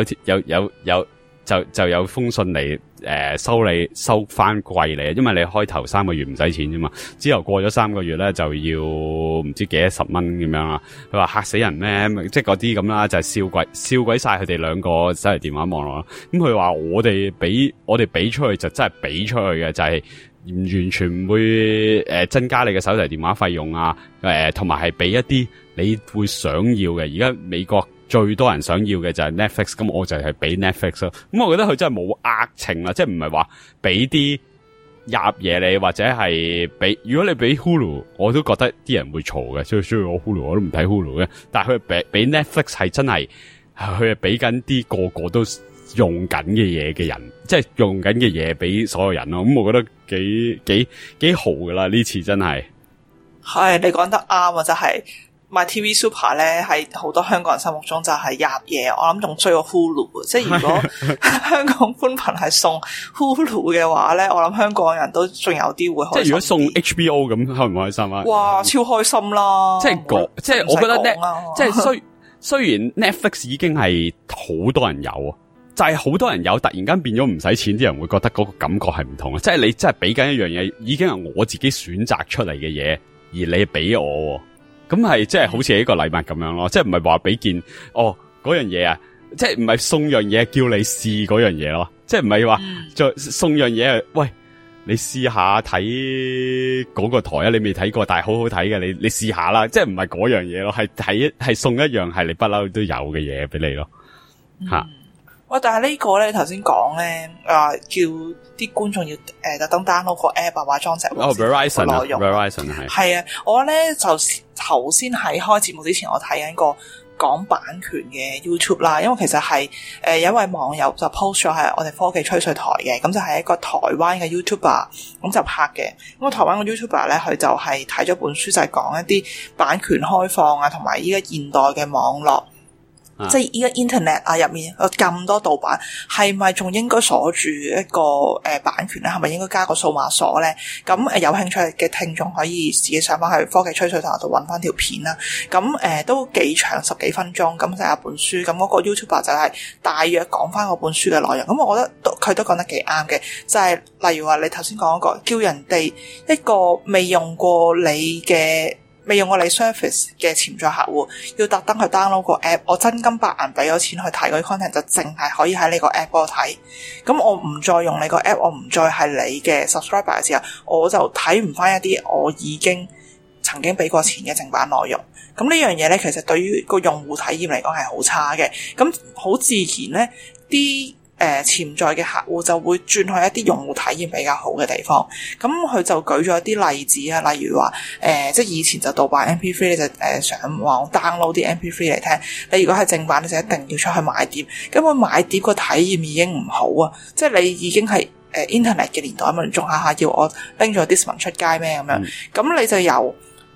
就有封信嚟收翻貴你，因為你開頭3個月唔使錢啫嘛，之後過咗3個月咧就要唔知幾多10蚊咁樣啦。佢話嚇死人咩？即係嗰啲咁啦，就係笑鬼晒佢哋兩個手提電話網絡。咁佢話我哋俾出去就真係俾出去嘅，就係完全唔會增加你嘅手提電話費用啊，同埋係俾一啲你會想要嘅。而家美國最多人想要嘅就係 Netflix， 咁我就係俾 Netflix 咯。咁我覺得佢真係冇呃情啦，即係唔係話俾啲入嘢你，或者係俾如果你俾 Hulu， 我都覺得啲人會嘈嘅，所以我 Hulu 我都唔睇 Hulu 嘅。但係佢俾 Netflix 係真係佢係俾緊啲個個都用緊嘅嘢嘅人，即係用緊嘅嘢俾所有人咯。咁我覺得幾豪噶啦，呢次真係。 係你講得啱啊！就係、是、MyTV Super 咧，喺好多香港人心目中就係入嘢。我諗仲衰過 Hulu， 即係如果香港寬頻係送 Hulu 嘅話咧，我諗香港人都仲有啲會開心。即係如果送 HBO 咁，開唔開心啊？ 哇，超開心啦！ 即係我覺得咧，即係雖然 Netflix 已經係好多人有啊。就係好多人有，突然間變咗唔使錢，啲人會覺得嗰個感覺係唔同啊！即係你真係俾緊一樣嘢，已經係我自己選擇出嚟嘅嘢，而你俾我，咁係即係好似一個禮物咁樣咯，即係唔係話俾件嗰樣嘢啊，即係唔係送樣嘢叫你試嗰樣嘢咯，即係唔係話就送樣嘢喂，你試下睇嗰個台啊，你未睇過，但係好好睇嘅，你試下啦，即係唔係嗰樣嘢咯，係送一樣係你不嬲都有嘅嘢俾你咯，吓。 喂，但係呢個咧，頭先講咧，叫啲觀眾要特登 download 個 app 啊，或者裝隻 Verizon 內容。 Verizon 係啊，我咧就頭先喺開節目之前，我睇緊個講版權嘅 YouTube 啦，因為其實係有一位網友就 post 咗係我哋科技吹水台嘅，咁就係一個台灣嘅 YouTuber 咁就拍嘅。咁台灣嘅 YouTuber 咧，佢就係睇咗本書，就係講一啲版權開放啊，同埋依家現代嘅網絡。即係依家 internet 啊入面有咁多盜版，係咪仲應該鎖住一個版權咧？係咪應該加個數碼鎖咧？咁有興趣嘅聽眾可以自己上翻去科技吹水台度揾翻條片啦。咁都幾長10幾分鐘，咁就有一本書。咁嗰個 YouTuber 就係大約講翻嗰本書嘅內容。咁我覺得佢都講得幾啱嘅，就係例如話你頭先講嗰個叫人哋一個未用過你 service 嘅潛在客戶，要特登去 download 個 app， 我真金白銀俾咗錢去睇嗰啲 content， 就淨係可以喺你個 app 嗰度睇。咁我唔再用你個 app， 我唔再係你嘅 subscriber 嘅時候，我就睇唔翻一啲我已經曾經俾過錢嘅正版內容。咁呢樣嘢咧，其實對於個用戶體驗嚟講係好差嘅。咁好自然咧，啲潛在嘅客戶就會轉去一啲用戶體驗比較好嘅地方。咁佢就舉咗一啲例子啊，例如話即係以前就盜版 MP3， 你就上網 download 啲 MP3 嚟聽。你如果係正版，你就一定要出去買碟。咁佢買碟個體驗已經唔好啊，即係你已經係internet 嘅年代嘛，仲下要我拎咗 Discman 出街咩咁樣。咁你就由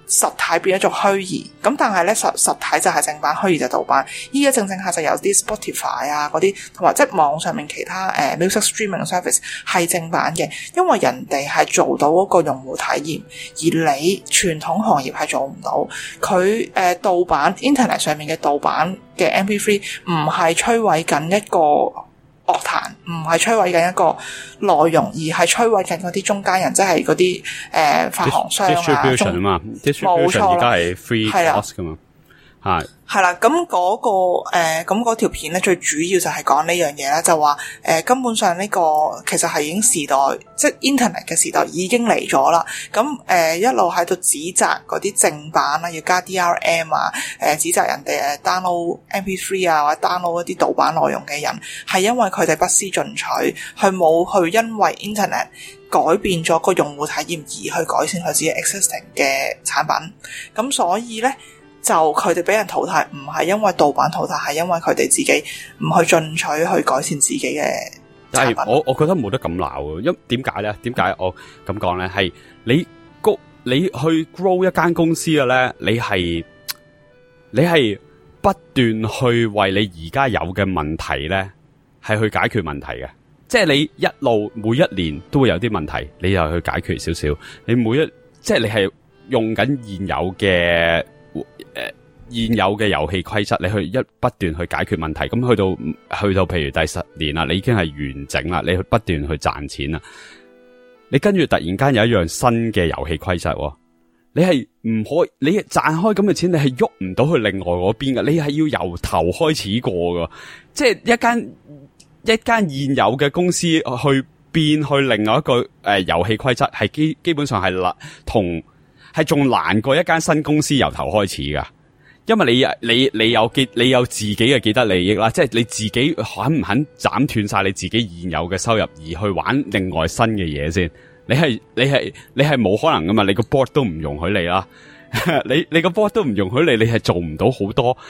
實體變咗做虛擬，咁但係咧實體就係正版，虛擬就盜版。依家正下就有啲 Spotify 啊嗰啲，同埋即係網上面其他music streaming service 係正版嘅，因為人哋係做到嗰個用戶體驗，而你傳統行業係做唔到。佢盜版 internet 上面嘅盜版嘅 MP3 唔係摧毀緊一個樂壇，唔係摧毀緊一個內容，而係摧毀緊嗰啲中間人，即係嗰啲發行商啊 distribution 啊嘛 distribution 而家係 free cost 噶嘛， 係啦，咁嗰條片咧最主要就係講呢樣嘢啦，就話根本上呢個其實係已經時代，即係 internet 嘅時代已經嚟咗啦。咁一路喺度指責嗰啲正版啦，要加 DRM 啊，指責人哋download MP3 啊或者 download 一啲盜版內容嘅人，係因為佢哋不思進取，佢冇去因為 internet 改變咗個用戶體驗而去改善佢自己 existing 嘅產品。咁所以咧，就佢哋俾人淘汰，唔係因為盜版淘汰，係因為佢哋自己唔去進取去改善自己嘅產品。 但係我覺得冇得咁鬧，因點解咧？點解我咁講咧？係你去 grow 一間公司嘅咧，你係不斷去為你而家有嘅問題咧，係去解決問題嘅。即係你一路每一年都會有啲問題，你又去解決少少。你即係你係用緊現有嘅。現有嘅遊戲規則，你去不斷去解決問題，咁去到譬如第10年啦，你已經係完整啦，你去不斷去賺錢啦。你跟住突然間有一樣新嘅遊戲規則，你係唔可以，你賺開咁嘅錢，你係喐唔到去另外嗰邊嘅，你係要由頭開始過噶。即係一間現有嘅公司去變去另外一個遊戲規則，係基本上係仲難過一間新公司由頭開始噶，因為你有自己嘅既得利益啦，即係你自己肯唔肯斬斷晒你自己現有嘅收入而去玩另外新嘅嘢先？你係冇可能噶嘛？你個 board 都唔容許你啦，你個 board 都唔容許你，你係做唔到好多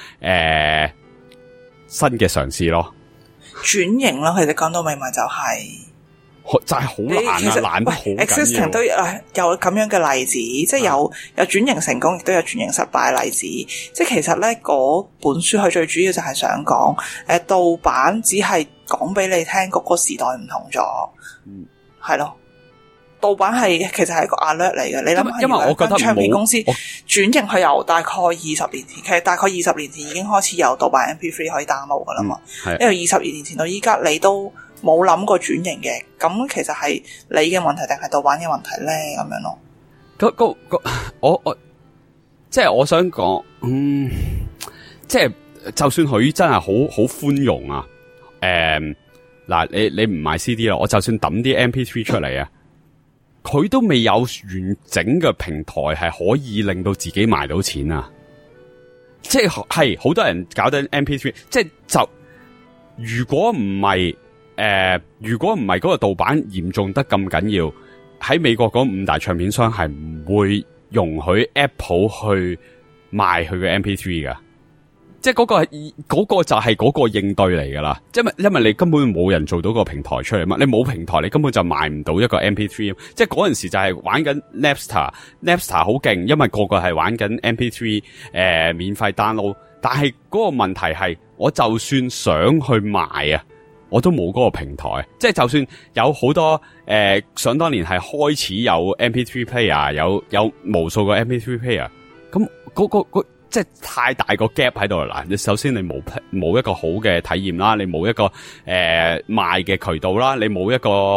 新嘅嘗試咯。轉型咯，佢哋講到尾咪就係。 就係好難啊，難得好緊要。 existing 都有咁樣嘅例子，即係有轉型成功，亦都有轉型失敗嘅例子。即係其實咧，嗰本書佢最主要就係想講，盜版只係講俾你聽嗰個時代唔同咗，係咯。盜版其實係一個 alert 嚟嘅。你諗下， 因為我覺得唱片公司轉型去由大概20年前，其實大概20年前已經開始有盜版 MP3 可以 download 噶啦嘛。因為20年前到依家，你都冇諗過轉型嘅，咁其實係你嘅問題定係盜版嘅問題咧？咁樣咯。 我即係我想講，即係就算佢真係好寬容啊，嗱，你唔賣 CD 啦，我就算抌啲 MP3 出嚟啊，佢都未有完整嘅平台係可以令到自己賣到錢啊！即係好多人搞緊 MP3，即係如果唔係嗰個盜版嚴重得咁緊要，喺美國嗰5大唱片商係唔會容許 Apple 去賣佢嘅 MP3 噶，即係嗰個就係嗰個應對嚟噶啦，因為你根本冇人做到個平台出嚟嘛，你冇平台你根本就賣唔到一個 MP3， 即係嗰陣時就係玩緊 Napster 好勁，因為個個係玩緊 MP3 免費 download， 但係嗰個問題係我就算想去賣啊，我都冇嗰個平台，即係就算有好多想當年係開始有 MP3 player， 有無數個 MP3 player， 咁嗰即係太大個 gap 喺度啦。你首先你冇一個好嘅體驗啦，你冇一個賣嘅渠道啦，你冇一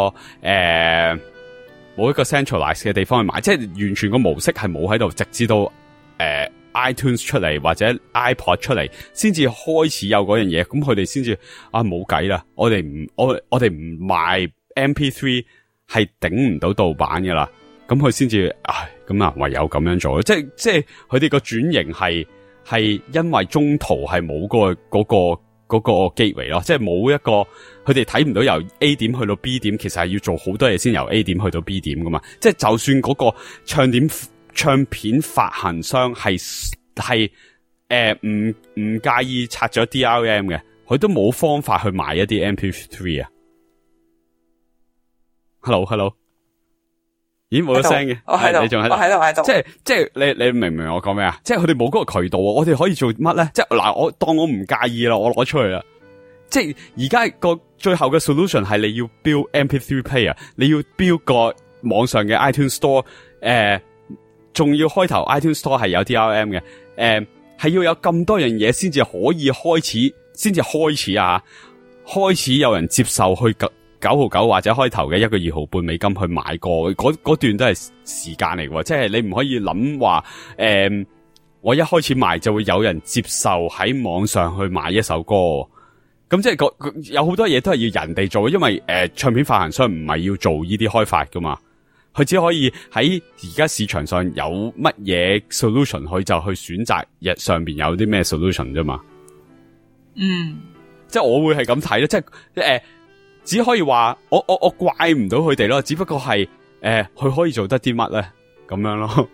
個 centralize 嘅地方去買，即係完全個模式係冇喺度，直至到iTunes 出嚟或者 iPod 出嚟，先至開始有嗰樣嘢，咁佢哋先至冇計啦，我哋唔賣 MP3 係頂唔到盜版噶啦，咁佢先至咁唯有咁樣做，即係佢哋個轉型係因為中途係冇嗰個 gateway 咯，即係冇一個佢哋睇唔到由 A 點去到 B 點，其實係要做好多嘢先由 A 點去到 B 點噶嘛，即係就算嗰個唱片發行商係唔介意拆咗 DRM 嘅，佢都冇方法去賣一啲 MP3 啊。Hello， 咦，冇咗聲嘅， 我喺度， 你仲喺度， 我喺度， 即係你明唔明我講咩啊？即係佢哋冇嗰個渠道啊，我哋可以做乜咧？即係嗱，我當我唔介意啦，我攞出去啦。即係而家個最後嘅 solution 係你要 build MP3 player， 你要 build 個網上嘅 iTunes Store， 仲要開頭 iTunes Store 係有 DRM 嘅，係要有咁多樣嘢先至可以開始啊！開始有人接受去9.99或者開頭嘅1個2毫半美金去買歌，嗰段都係時間嚟嘅，即係你唔可以諗話，我一開始賣就會有人接受喺網上去買一首歌，咁即係有好多嘢都係要人哋做，因為唱片發行商唔係要做呢啲開發噶嘛，佢只可以喺而家市場上有乜嘢 solution， 佢就去選擇日上邊有啲咩 solution 啫嘛。即係我會係咁睇咯，即係只可以話我怪唔到佢哋咯，只不過係佢可以做得啲乜咧咁樣咯。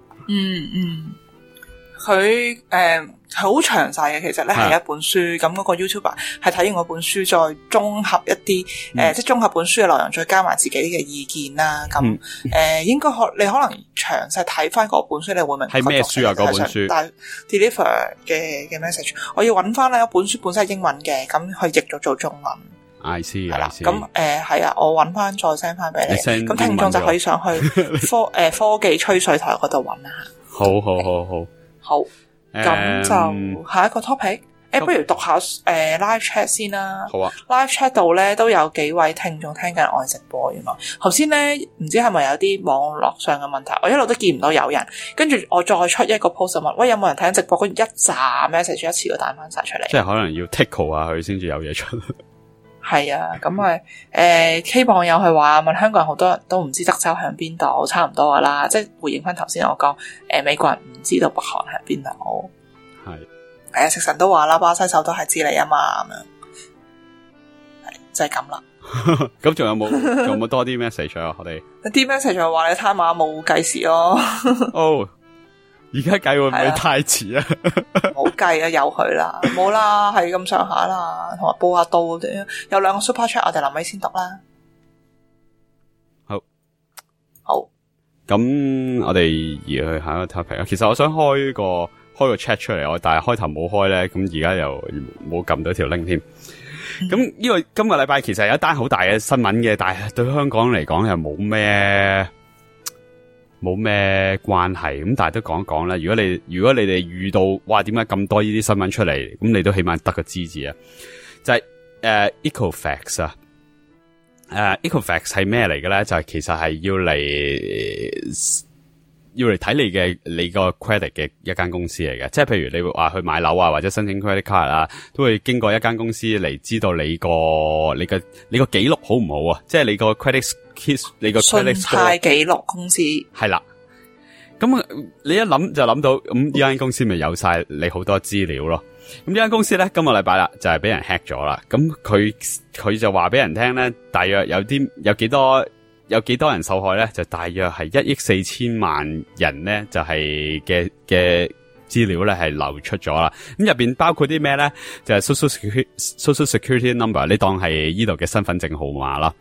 佢好詳細嘅，其實咧係一本書，咁嗰個 YouTuber 係睇完嗰本書，再綜合一啲即係綜合本書嘅內容，再加埋自己嘅意見啦。咁應該你可能詳細睇翻嗰本書，你會明係咩書啊？嗰本書但係 Deliver 嘅 message， 我要揾翻咧，一本書本身係英文嘅，咁佢譯咗做中文。I see， 係啦，咁係啊，我揾翻再 send 翻俾你。咁聽眾就可以上去科技吹水台嗰度揾啦。好，咁就下一個 topic，不如讀下live chat 先啦。好啊 ，live chat 度咧都有幾位聽眾聽緊我直播，原來頭先咧唔知係咪有啲網絡上嘅問題，我一路都見唔到有人，跟住我再出一個 post 問，喂，有冇人睇緊直播？跟住一紮 message 一次都彈翻晒出嚟，即係可能要 tickle 下佢先至有嘢出。係啊，咁K 網友係話問香港人好多人都唔知德州喺邊度，差唔多噶啦，即係回應翻頭先我講，美國人唔知道北韓喺邊度。係啊，食神都話啦，巴西首都係智利啊嘛，咁樣係就係咁啦。咁仲有冇多啲 message 啊？我哋啲 message 係話你睇馬冇計時咯。哦，而家計會唔會太遲啊？冇計啊，由佢啦，冇啦，係咁上下啦，同埋報下到啲，有2個 super chat， 我哋臨尾先讀啦。好，咁我哋移去下一個 topic 啊。其實我想開個 chat 出嚟，但係開頭冇開咧，咁而家又冇撳到條 link 添。咁呢個今個禮拜其實有一單好大嘅新聞嘅，但係對香港嚟講又冇咩關係，咁但係都講一講啦。如果你哋遇到哇，點解咁多呢啲新聞出嚟，咁你都起碼得個知字啊。就係Equifax 啊，Equifax 係咩嚟嘅咧？就係其實係要嚟睇你個 credit 嘅一間公司嚟嘅，即係譬如你會話去買樓啊，或者申請 credit card 啊，都會經過一間公司嚟知道你個記錄好唔好啊？即係你個 credit case， 你個 credit 信貸記錄公司係啦。咁你一諗就諗到，咁呢間公司咪有晒你好多資料咯。咁呢間公司咧，今個禮拜啦就係俾人 hack 咗啦。咁佢就話俾人聽咧，大約有幾多人受害咧？就大約係1億4千萬人咧，就係嘅資料咧係流出咗啦。咁入邊包括啲咩咧？就係 social security number， 你當係呢度嘅身份證號碼啦，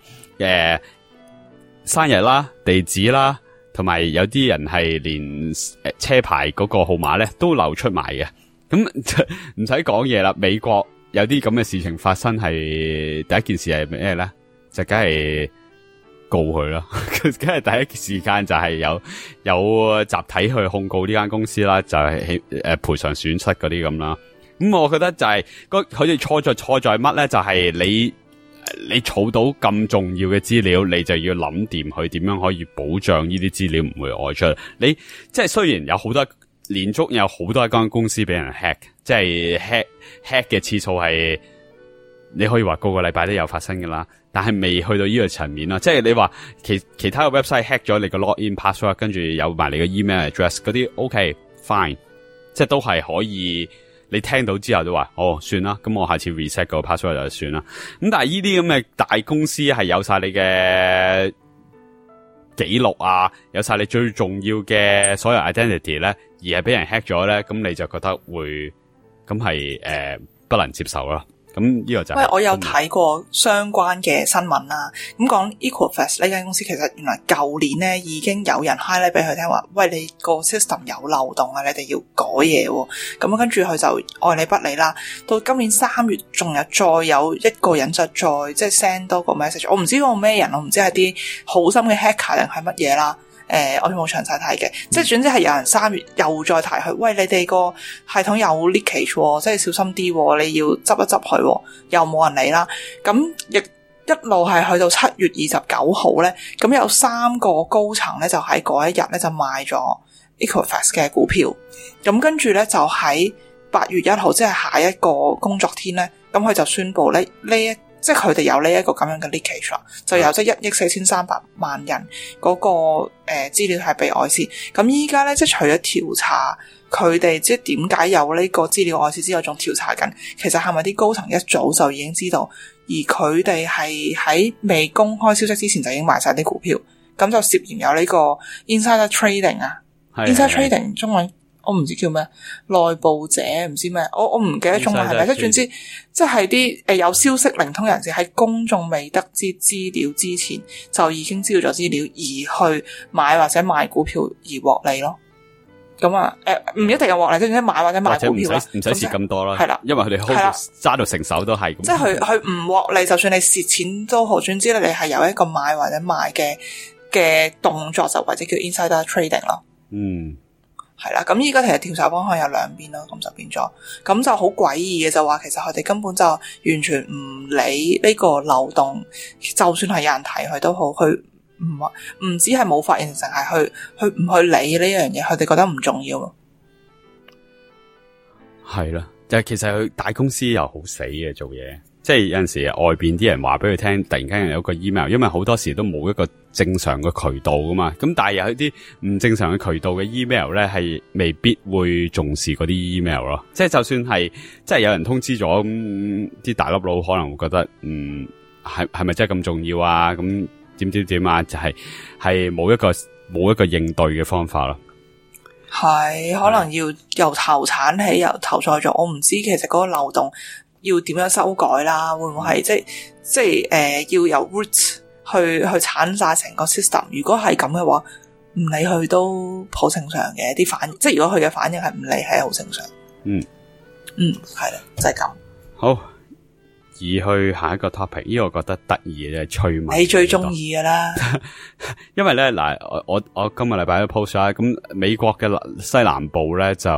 生日啦、地址啦，同埋有啲人係連車牌嗰個號碼咧都流出埋嘅。咁唔使講嘢啦，美國有啲咁嘅事情發生，係第一件事係咩咧？就梗係告佢啦，梗係第一時間就係有集體去控告呢間公司啦，就係賠償損失嗰啲咁啦。咁我覺得就係佢哋錯在乜咧？就係你儲到咁重要嘅資料，你就要諗掂佢點樣可以保障呢啲資料唔會外出。你即係雖然有好多連續有好多間公司俾人 hack， 即係 hack 嘅次數係你可以話個個禮拜都有發生噶啦。但係未去到呢個層面啦，即係你話其他嘅 website hack 咗你個 login password， 跟住有埋你個 email address 嗰啲 OK fine， 即係都係可以。你聽到之後都話算啦，咁我下次 reset 個 password 就算啦。咁但係呢啲咁嘅大公司係有晒你嘅記錄啊，有晒你最重要嘅所有 identity 咧，而係俾人 hack 咗咧，咁你就覺得會咁係不能接受咯。 咁呢個就係喂，我有睇過相關嘅新聞啦。咁講 Equifax 呢間公司，其實原來舊年咧已經有人 highlight 俾佢聽話，喂，你個 system 有漏洞啊，你哋要改嘢喎。咁跟住佢就愛理不理啦。到今年3月，仲有再有一個人就再即係 send 多個 message， 我唔知嗰個咩人，我唔知係啲好心嘅 hacker 定係乜嘢啦。我哋冇詳細睇嘅，即係總之係有人3月又再提佢，喂，你哋個系統有 leakage 喎，即係小心啲，你要執一執佢喎，又冇人理啦。咁亦一路係去到7月29號咧，咁有3個高層咧就喺嗰一日咧就賣咗 Equifax 嘅股票，咁跟住咧就喺8月1號，即係下一個工作天咧，咁佢就宣布咧即係佢哋有呢一個咁樣嘅 leakage 啦，就有即係1億4300萬人嗰個資料係被外泄。咁依家咧即係除咗調查佢哋即係點解有呢個資料外泄之外，仲調查緊其實係咪啲高層一早就已經知道，而佢哋係喺未公開消息之前就已經賣晒啲股票，咁就涉嫌有呢個 insider trading 啊。insider trading 中文我唔知叫咩，內部者唔知咩，我唔記得中文係咩，即係總之即係啲有消息靈通人士喺公眾未得知資料之前就已經知道咗資料而去買或者賣股票而獲利咯。咁啊唔一定有獲利，即係買或者賣股票啦， 唔使蝕咁多啦， 係啦， 因為佢哋 hold 到揸到成手都係咁。即係佢唔獲利，就算你蝕錢都好，總之你係有一個買或者賣嘅動作，就或者叫 insider trading 咯。係啦，咁依家其實調查方向有兩邊咯，咁就變咗，咁就好詭異嘅，就話其實佢哋根本就完全唔理呢個漏洞，就算係有人提佢都好，佢唔止係冇發現，成係去唔去理呢樣嘢，佢哋覺得唔重要咯。 係啦，就係其實佢大公司又好死嘅做嘢，即係有陣時外邊啲人話俾佢聽，突然間有個 email， 因為好多時都冇一個正常嘅渠道噶嘛，咁但係有啲唔正常嘅渠道嘅 email 咧，係未必會重視嗰啲 email 咯。即係就算係即係有人通知咗，咁啲大粒佬可能會覺得係咪真係咁重要啊？咁點啊？就係冇一個應對嘅方法咯。 係可能要由頭鏟起，由頭再做。我唔知其實嗰個漏洞要點樣修改啦，會唔會係即係要由 roots 去鏟晒成個 system？ 如果係咁嘅話，唔理佢都好正常嘅啲反應，即係如果佢嘅反應係唔理係好正常。係啦，就係咁。好， 移去下一個 topic， 呢個我覺得得意嘅趣聞， 你最中意㗎啦。 因為咧嗱，我今個禮拜都 post 啦，咁美國嘅西南部咧就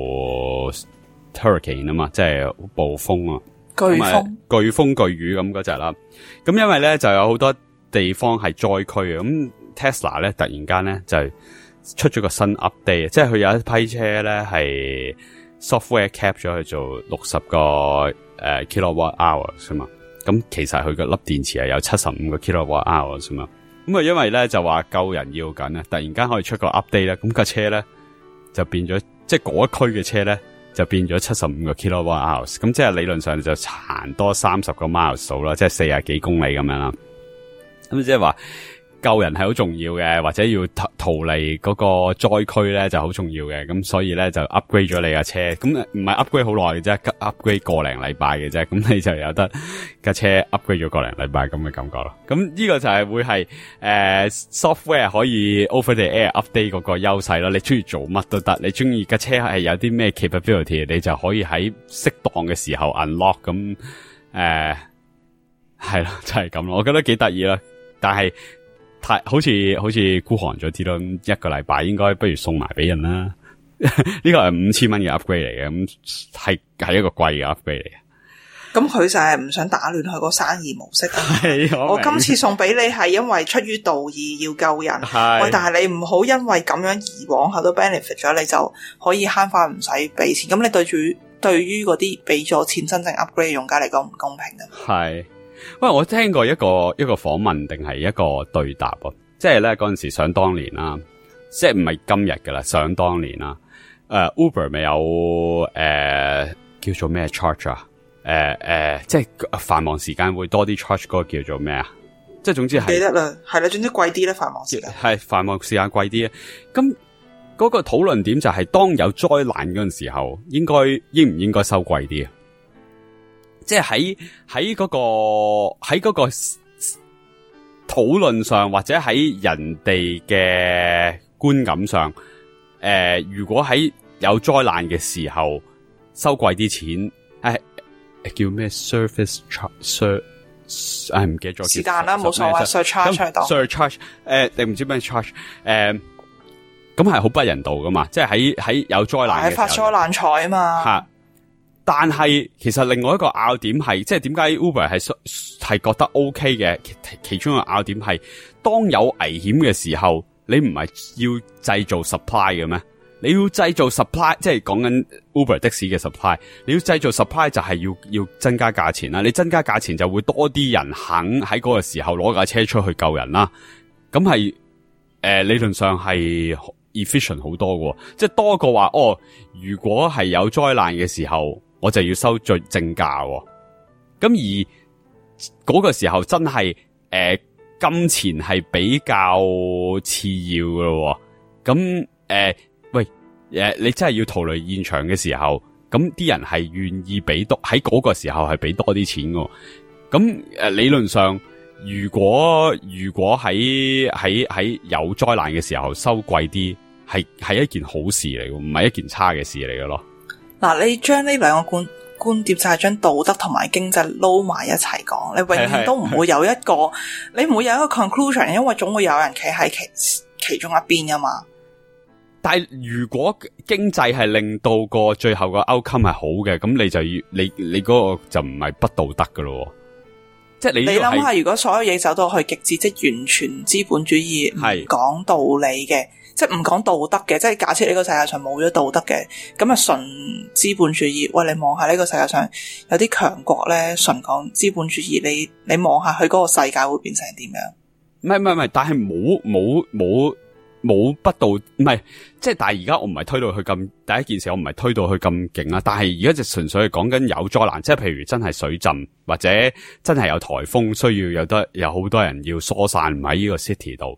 hurricane 啊嘛，即係暴風啊，颶風巨雨咁嗰隻啦。咁因為咧就有好多地方係災區啊，咁 Tesla 咧突然間咧就出咗個新 update， 即係佢有一批車咧係 software cap 咗去做60個kilowatt hours 嘛，咁其實佢個粒電池係有75個 kilowatt hours 嘛，咁啊因為咧就話救人要緊啊，突然間可以出個 update 咧，咁架車咧就變咗，即係嗰一區嘅車咧就變咗75個 kilowatt hours， 咁即係理論上就行多30個 miles 數啦，即係40幾公里咁樣啦，咁即係話救人係好重要嘅，或者要逃離嗰個災區咧就好重要嘅，咁所以咧就 upgrade 咗你架車，咁唔係 upgrade 好耐嘅啫，upgrade 個零禮拜嘅啫，咁你就有得架車 upgrade 咗個零禮拜咁嘅感覺咯。咁呢個就係會係software 可以 over the air update 嗰個優勢咯。你中意做乜都得，你中意架車係有啲咩 capability， 你就可以喺適當嘅時候 unlock。咁係咯，就係咁咯。我覺得幾得意啦，但係好似孤寒咗啲咯，一個禮拜應該不如送埋俾人啦。呢個係5000蚊嘅 upgrade 嚟嘅，咁係一個貴嘅 upgrade 嚟嘅。 咁佢就係唔想打亂佢個生意模式啊！我今次送俾你係因為出於道義要救人，喂，但係你唔好因為咁樣而往後都 benefit 咗，你就可以慳翻唔使俾錢。咁你對於嗰啲俾咗錢真正 upgrade 嘅用家嚟講唔公平啊！係。 喂，我聽過一個訪問定係一個對答喎，即係咧嗰陣時想當年啦，即係唔係今日噶啦，想當年啦，Uber 咪有叫做咩 charge 啊，即係繁忙時間會多啲 charge 嗰個叫做咩啊？即係總之係記得啦，係啦，總之貴啲咧，繁忙時間係繁忙時間貴啲啊。咁嗰個討論點就係當有災難嗰陣時候，應唔應該收貴啲啊？ 即係喺嗰個討論上，或者喺人哋嘅觀感上，如果喺有災難嘅時候收貴啲錢，叫咩 service charge？唔記得咗。 是但啦，冇所謂 surcharge 你唔知咩 charge？ 咁係好不人道噶嘛？即係喺有災難嘅時候， 係發災難財啊嘛。 吓，但係其實另外一個拗點係，即係點解 Uber 係覺得 OK 嘅？其中一個拗點係，當有危險嘅時候，你唔係要製造 supply 嘅咩？你要製造 supply， 即係講緊 Uber 的士嘅 supply。你要製造 supply 就係要增加價錢啦。你增加價錢就會多啲人肯喺嗰個時候攞架車出去救人啦。咁係理論上係 efficient 好多嘅，即係多過話如果係有災難嘅時候，我就要收最正價。咁而嗰個時候真係金錢係比較次要嘅咯。咁你真係要逃離現場嘅時候，咁啲人係願意俾多喺嗰個時候係俾多啲錢嘅。咁理論上，如果喺有災難嘅時候收貴啲，係一件好事嚟嘅，唔係一件差嘅事嚟嘅咯。 嗱，你將呢兩個觀點就係將道德同埋經濟撈埋一齊講，你永遠都唔會有一個，你唔會有一個 conclusion，因為總會有人企喺其中一邊噶嘛。 但係如果經濟係令到個最後個 outcome 係好嘅，咁你就要你嗰個就唔係不道德噶咯。即係你諗下，如果所有嘢走到去極致，即係完全資本主義唔講道理嘅，即係唔講道德嘅，即係假設呢個世界上冇咗道德嘅，咁啊純資本主義。喂，你望下呢個世界上有啲強國咧，純講資本主義，你望下佢嗰個世界會變成點樣？ 唔係，但係冇不道，唔係，即係但係而家我唔係推到佢咁，第一件事我唔係推到佢咁勁啦，但係而家就純粹係講緊有災難，即係譬如真係水浸或者真係有颱風，需要有好多人要疏散唔喺呢個 city 度，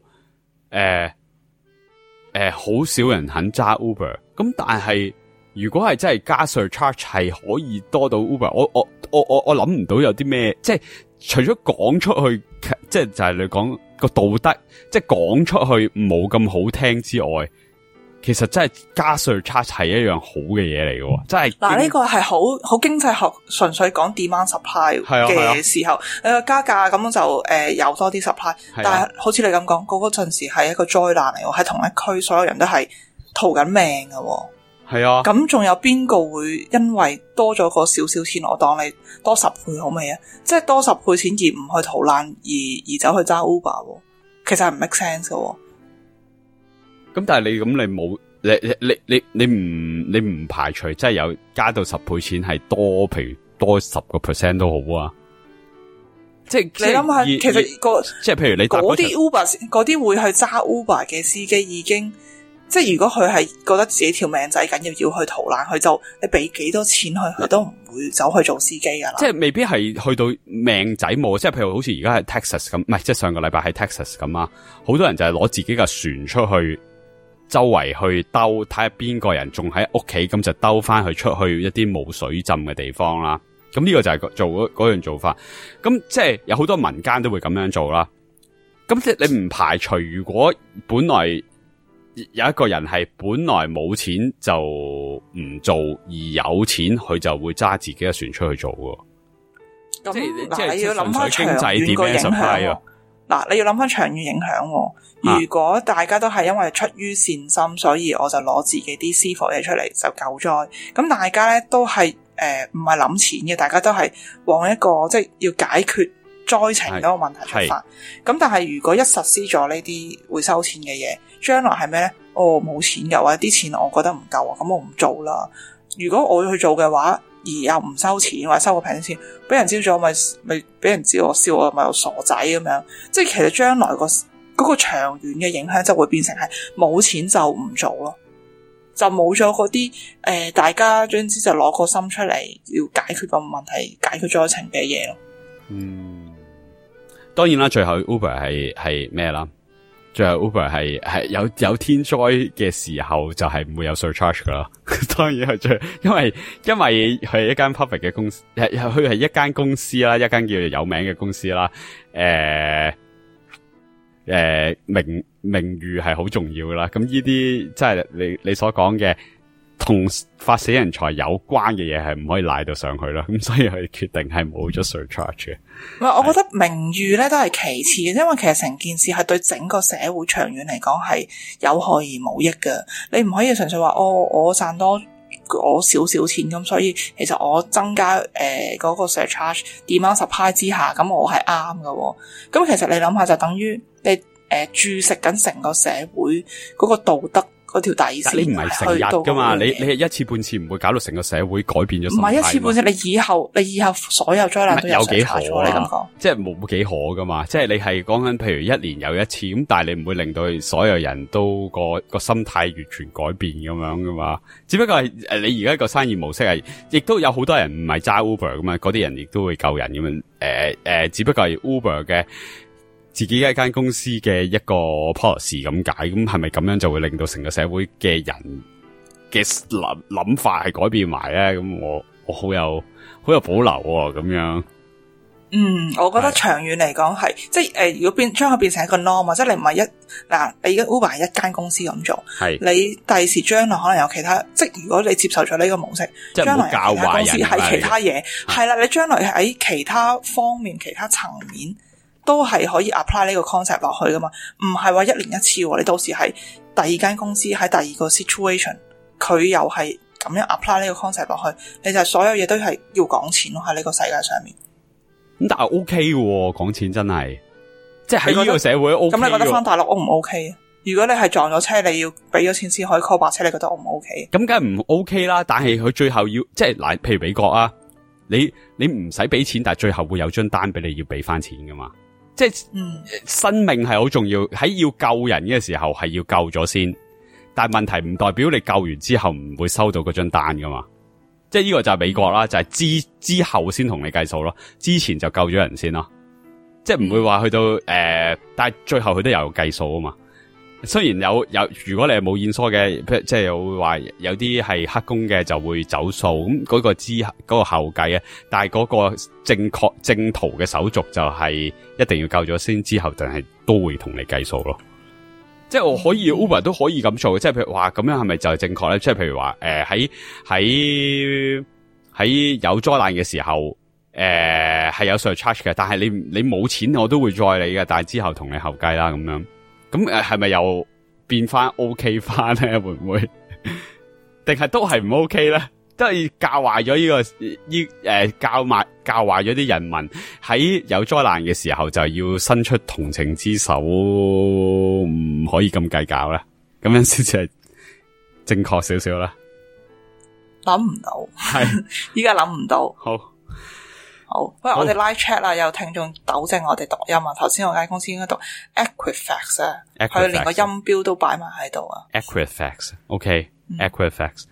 好少人肯揸 Uber， 咁但係如果係真係加 surcharge 係可以多到 Uber， 我諗唔到有啲咩，即係除咗講出去，即係就係你講個道德，即係講出去冇咁好聽之外，其實真係加 surcharge 係一樣好嘅嘢嚟嘅，真係。嗱， 呢個係好經濟學，純粹講 demand supply 嘅時候，你加價咁就有多啲 supply，但係好似你咁講，嗰陣時係一個災難嚟，喺同一區所有人都係逃緊命嘅。 係啊， 咁仲有邊個會因為多咗個少少錢，我當你多10倍好未啊？即係多10倍錢而唔去逃難，而走去揸 Uber， 其實係唔 make sense 嘅。咁但係你冇你唔排除即係有加到10倍錢係多，譬如多10% 都好啊。即係你諗下，其實即係譬如你嗰啲 Uber 嗰啲會去揸 Uber 嘅司機已經。即係如果佢係覺得自己條命仔緊要去逃難，佢就你俾幾多錢佢都唔會走去做司機噶啦。 即係未必係去到命仔冇，即係譬如好似而家係 Texas 咁，唔係即係上個禮拜喺 Texas 咁啊，好多人就係攞自己嘅船出去周圍去兜，睇下邊個人仲喺屋企，咁就兜翻去出去一啲冇水浸嘅地方啦。咁呢個就係做嗰樣做法。咁即係有好多民間都會咁樣做啦。咁即係你唔排除如果本來有一個人係本來冇錢就唔做，而有錢佢就會揸自己嘅船出去做喎。 咁嗱，你要諗翻長遠個影響。嗱，你要諗翻長遠影響。如果大家都係因為出於善心，所以我就攞自己啲私伙嘢出嚟就救災。咁大家咧都係唔係諗錢嘅，大家都係往一個即係要解決災情嗰個問題出發。咁但係如果一實施咗呢啲會收錢嘅嘢，將來係咩咧？冇錢㗎，或者啲錢我覺得唔夠啊，咁我唔做啦。如果我要去做嘅話，而又唔收錢或者收個平啲錢，俾人知咗咪俾人知我笑我咪有傻仔咁樣。即係其實將來嗰個長遠嘅影響就會變成係冇錢就唔做咯，就冇咗嗰啲大家總之就攞個心出嚟要解決個問題、解決災情嘅嘢咯。 當然啦，最後 Uber 係咩啦？ 最後 Uber 係有天災嘅時候就係唔會有 surcharge 噶啦。當然係因為佢係一間 public 嘅公司，佢係一間公司啦，一間叫做有名嘅公司啦。名譽係好重要噶啦。咁呢啲即係你所講嘅同發死人財有關嘅嘢係唔可以賴到上去啦。咁所以佢決定係冇咗 surcharge 嘅。 我覺得名譽咧都係其次嘅，因為其實成件事係對整個社會長遠嚟講係有害而無益嘅。你唔可以純粹話我賺多我少少錢咁，所以其實我增加嗰個 surcharge demand supply 之下，咁我係啱嘅。咁其實你諗下，就等於你注釋緊成個社會嗰個道德嗰條底線。 你唔係成日噶嘛？你係一次半次唔會搞到成個社會改變咗。唔係一次半次，你以後所有災難都有幾可啊？你咁講， 即係冇幾可噶嘛？即係你係講緊，譬如一年有一次咁，但係你唔會令到所有人都個心態完全改變咁樣噶嘛？只不過係你而家個生意模式係，亦都有好多人唔係揸 Uber 噶嘛，嗰啲人亦都會救人咁樣。只不過係 Uber 嘅自己一間公司嘅一個 policy 咁解，咁係咪咁樣就會令到成個社會嘅人嘅諗法係改變埋咧？咁我好有保留咁樣。 我覺得長遠嚟講係，即係如果將佢變成一個 norm， 即係你唔係你而家 Uber 係一間公司咁做，係你第時將來可能有其他，即係如果你接受咗呢個模式，將來有其他公司係其他嘢，係啦，你將來喺其他方面、其他層面都係可以 apply 呢個 concept 落去噶嘛，唔係話一年一次，你到時係第二間公司喺第二個 situation， 佢又係咁樣 apply 呢個 concept 落去，你就所有嘢都係要講錢咯，喺呢個世界上面。 咁但係 OK 嘅，講錢真係，即係喺呢個社會 OK。咁你覺得翻大陸 O 唔 OK？如果你係撞咗車，你要俾咗錢先可以 call 白車，你覺得 O 唔 OK？ 咁梗係唔 OK 啦，但係佢最後要即係嗱，譬如美國啊，你唔使俾錢，但係最後會有張單俾你要俾翻錢噶嘛。即係生命係好重要，喺要救人嘅時候係要救咗先，但係問題唔代表你救完之後唔會收到嗰張單噶嘛。即係呢個就係美國啦，就係之後先同你計數咯，之前就救咗人先咯。即係唔會話去到但係最後佢都有計數啊嘛。雖然有，如果你係冇驗疏嘅，即係又會話有啲係黑工嘅就會走數，咁嗰個嗰個後計啊。但係嗰個正途嘅手續就係一定要救咗先，之後就係都會同你計數咯。即係我可以 Uber 都可以咁做，即係譬如話咁樣係咪就係正確咧？即係譬如話喺有災難嘅時候，係有 surcharge 嘅，但係你冇錢我都會載你嘅，但係之後同你後計啦咁樣。咁係咪又變翻 OK 翻咧？會唔會？定係都係唔 OK 咧？都係教壞咗教壞咗啲人民喺有災難嘅時候就要伸出同情之手，唔可以咁計較啦。咁樣先至係正確少少啦。 諗唔到，係依家諗唔到。好，喂，我哋 live chat 啦，有聽眾糾正我哋讀音啊。頭先我間公司應該讀 Equifax 啊，佢連個音標都擺埋喺度啊。 Equifax，OK，Equifax，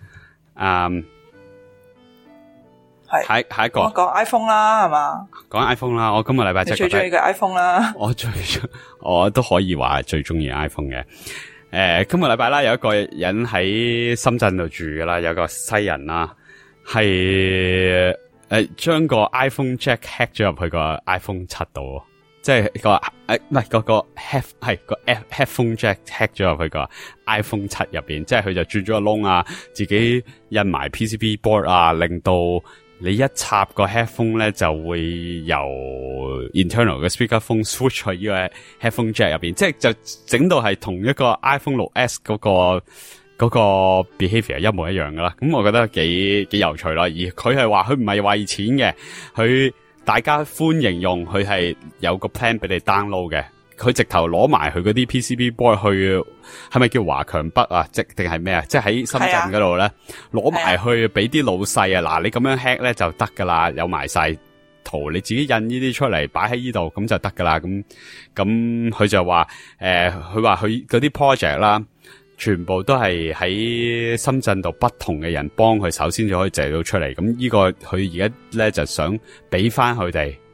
係下一個。 我講 iPhone 啦，係嘛？ 講 iPhone 啦，我今個禮拜最中意嘅 iPhone 啦。 我都可以話最中意 iPhone 嘅。今個禮拜啦，有一個人喺深圳度住噶啦，有個西人啦，係將個 iPhone Jack hack 咗入去個 iPhone 7度，即係唔係個 headphone Jack hack 咗入去個 iPhone 7入邊，即係佢就轉咗個窿啊，自己印埋 PCB board 啊，令到你一插個 headphone 咧就會由 internal 嘅 speakerphone switch 去呢個 headphone Jack 入邊，即係就整到係同一個 iPhone 6S 嗰個 behavior 一模一樣噶啦。咁我覺得幾有趣啦。而佢係話佢唔係為錢嘅，佢大家歡迎用，佢係有個 plan 俾你 download 嘅。佢直頭攞埋佢嗰啲 PCB board 去，係咪叫華強北啊？定係咩啊？即係喺深圳嗰度咧，攞埋去俾啲老細啊！嗱，你咁樣 hack 咧就得噶啦，有埋晒圖，你自己印呢啲出嚟擺喺呢度，咁就得噶啦。咁佢就話佢話佢嗰啲 project 啦，全部都係喺深圳度不同嘅人幫佢，首先就可以借到出嚟。咁呢個佢而家咧就想俾翻佢哋。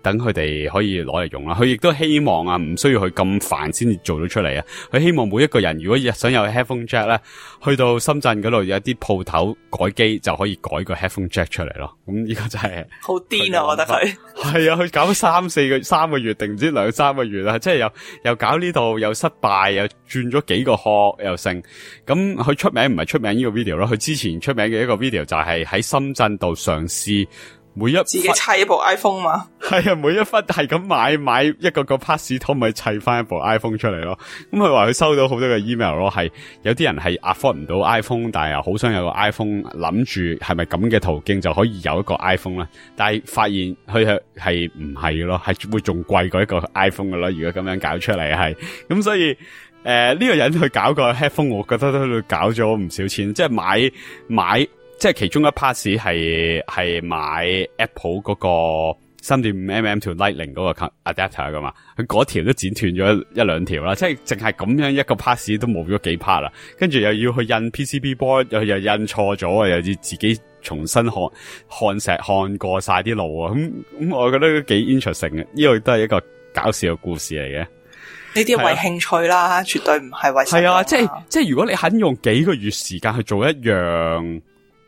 等佢哋可以攞嚟用啦。佢亦都希望啊，唔需要佢咁煩先至做到出嚟啊。佢希望每一個人如果想有 headphone jack 咧，去到深圳嗰度有啲鋪頭改機就可以改個 headphone jack 出嚟咯。咁呢個真係好癲啊！我覺得佢係啊，佢搞3個月定唔知2-3個月啦，即係又搞呢度又失敗，又轉咗幾個殼又成。咁佢出名唔係出名呢個 video 咯，佢之前出名嘅一個 video 就係喺深圳度嘗試自己砌一部 iPhone 嘛。 係啊，每一忽係咁買一個 parts 桶咪砌翻一部 iPhone 出嚟咯。咁佢話佢收到好多嘅 email 咯，係有啲人係 afford 唔到 iPhone， 但係又好想有個 iPhone， 諗住係咪咁嘅途徑就可以有一個 iPhone 咧？但係發現佢係唔係嘅咯，係會仲貴過一個 iPhone 嘅咯。如果咁樣搞出嚟係，咁所以呢個人去搞個 headphone， 我覺得都搞咗唔少錢，即係買即係其中一 part 係買 Apple 嗰個 3.5mm to Lightning 嗰個 adapter 噶嘛，佢嗰條都剪斷咗1-2條啦，即係淨係咁樣一個 part 都冇咗幾 part 啦，跟住又要去印 PCB board， 又印錯咗啊，又要自己重新看過晒啲路啊，咁我覺得都幾 interesting 嘅，呢個都係一個搞笑嘅故事嚟嘅。 呢啲為興趣啦，絕對唔係為實用。 係啊，即係如果你肯用幾個月時間去做一樣。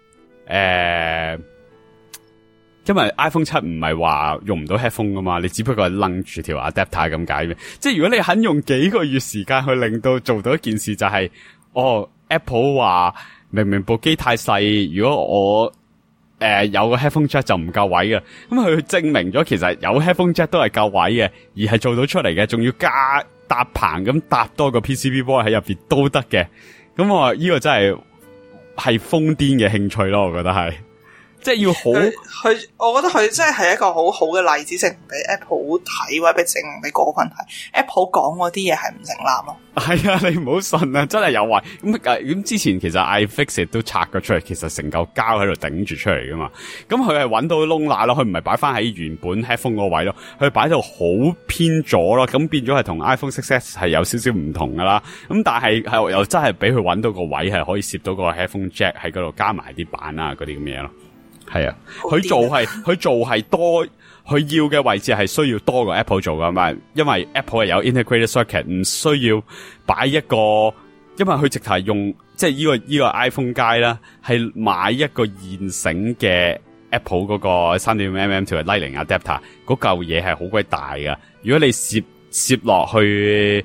因為 iPhone 7唔係話用唔到 headphone 噶嘛，你只不過係掕住條 adapter 咁解嘅。即係如果你肯用幾個月時間去令到做到一件事，就係Apple 話明明部機太細，如果我有個 headphone jack 就唔夠位嘅，咁佢證明咗其實有 headphone jack 都係夠位嘅，而係做到出嚟嘅，仲要搭棚咁搭多個 PCB board 喺入邊都得嘅。咁我話呢個真係瘋癲嘅興趣咯，我覺得係，即係要好我覺得佢真係一個好好嘅例子，證明俾 Apple 睇或者證明俾果粉睇 Apple 講嗰啲嘢係唔成立咯。 係啊，你唔好信啊，真係有壞。咁之前其實 iFixit 都拆咗出嚟，其實成嚿膠喺度頂住出嚟噶嘛。咁佢係揾到窿罅咯，佢唔係擺翻喺原本 headphone 個位咯，佢擺到好偏左咯，咁變咗係同 iPhone 6S 係有少少唔同噶啦。咁但係又真係俾佢揾到個位係可以攝到個 headphone jack 喺嗰度，加埋啲板啊嗰啲咁嘢咯。係啊，佢做係多，佢要嘅位置係需要多過 Apple 做噶嘛，因為 Apple 係有 integrated circuit， 唔需要擺一個，因為佢直頭係用即係呢個 iPhone 街啦，係買一個現成嘅 Apple 嗰個 3.5mm to Lightning adapter， 嗰嚿嘢係好鬼大噶，如果你攝落去，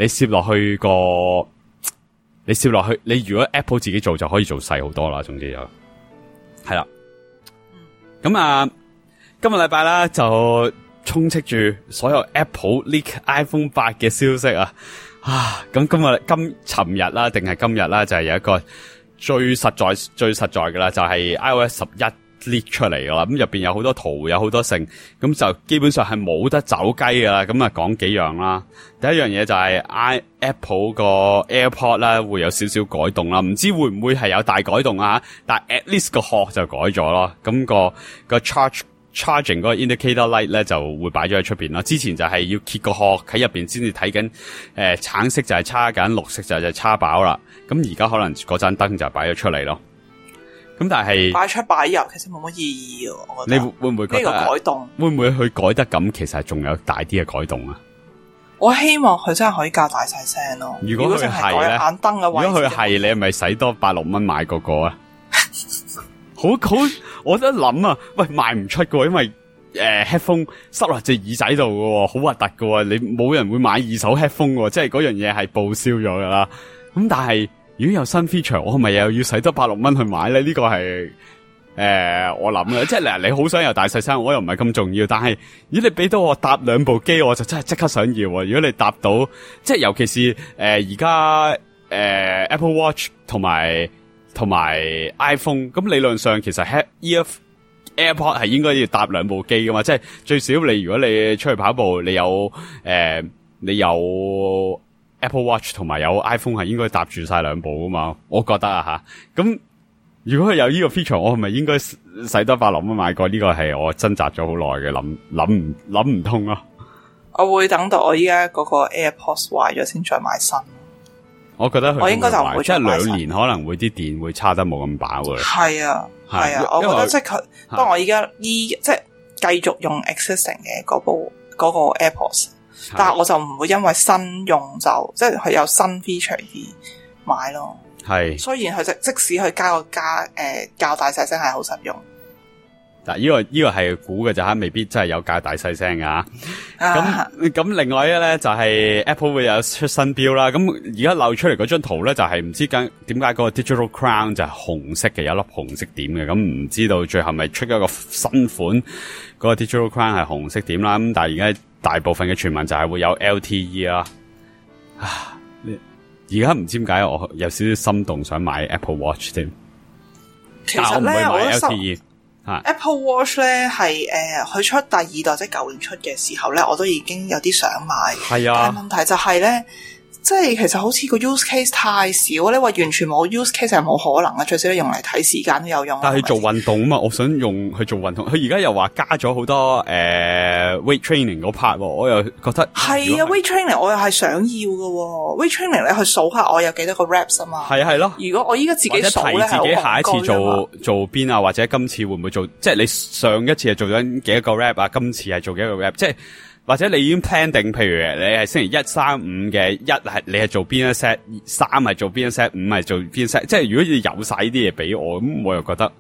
你如果 Apple 自己做就可以做細好多啦，總之就係啦。咁啊，今個禮拜啦就充斥住所有 Apple leak iPhone 8嘅消息啊！咁尋日啦，定係今日啦，就係有一個最實在嘅啦，就係 iOS 11 leak 出嚟噶啦。咁入邊有好多圖，有好多成，咁就基本上係冇得走雞噶啦。咁啊，講幾樣啦。第一樣嘢就係Apple 個 AirPod 啦，會有少少改動啦，唔知會唔會係有大改動啊？但係 at least 個殼就改咗咯。咁個 charging 嗰個 indicator light 咧就會擺咗喺出邊啦。之前就係要揭個殼喺入邊先至睇緊，橙色就係叉緊，綠色就係叉飽啦。咁而家可能嗰盞燈就擺咗出嚟咯。咁但係擺出擺入其實冇乜意義嘅，我覺得。 你會唔會覺得呢個改動會唔會去改得咁？其實仲有大啲嘅改動啊！我希望佢真係可以較大細聲咯。 如果佢係咧， 眼燈嘅位置， 如果佢係，你係咪使多8-6蚊買個啊？好，我都諗啊，喂，賣唔出嘅，因為headphone 塞落隻耳仔度嘅，好核突嘅，你冇人會買二手 headphone 嘅，即係嗰樣嘢係報銷咗噶啦。咁但係如果有新 feature， 我係咪又要使多8-6蚊去買咧？呢個係我諗嘅，即係嗱，你好想有大細聲，我又唔係咁重要。但係如果你俾到我搭兩部機，我就真係即刻想要。如果你搭到，即係尤其是而家Apple Watch 同埋 iPhone， 咁理論上其實 AirPod 係應該要搭兩部機噶嘛，即係最少你如果你出去跑步，你有 Apple Watch 同埋有 iPhone 係應該搭住晒兩部噶嘛，我覺得啊吓。咁如果佢有呢個 feature， 我係咪應該使多8-6蚊買過？呢個係我掙扎咗好耐嘅，諗唔通咯。 我會等到我依家嗰個 AirPods 壞咗先再買新。我覺得佢應該就唔會即係2年可能會啲電會差得冇咁飽嘅。 係啊，我覺得即係佢當我依家即係繼續用 existing 嘅嗰個 AirPods， 但係我就唔會因為新用就即係佢有新 feature 而買咯。係，雖然佢即使佢加個較大細聲係好實用。 嗱，呢個係估嘅就未必真係有較大細聲噶。咁另外咧就係 Apple 會有出新錶啦。咁而家漏出嚟嗰張圖咧就係唔知點解嗰個 Digital Crown 就係紅色嘅，有粒紅色點嘅。咁唔知道最後咪出咗個新款嗰個 Digital Crown 係紅色點啦。咁但係而家大部分嘅傳聞就係會有 LTE 啦。而家唔知點解我有少少心動想買 Apple Watch 添。 其實咧， 我唔會買 LTE。 Apple Watch 咧係佢出第二代即係舊年出嘅時候咧，我都已經有啲想買。係啊，但係問題就係咧，即係其實好似個 use case 太少，你話完全冇 use case 係冇可能嘅，最少你用嚟睇時間都有用。但係做運動啊嘛，我想用去做運動。佢而家又話加咗好多weight training 嗰 part， 我又覺得係啊 weight training 我又係想要嘅。weight training 你去數下我有幾多個 reps 啊嘛。係咯。如果我依家自己數咧，自己下一次做邊啊，或者今次會唔會做？即係你上一次係做咗幾多個 rep 啊？今次係做幾多個 rep？ 即係。或者你已經 plan 定，譬如你係星期1、3、5嘅1係你係做邊一 set， 3係做邊一 set， 5係做邊一 set， 即係如果你有晒呢啲嘢俾我，咁我又覺得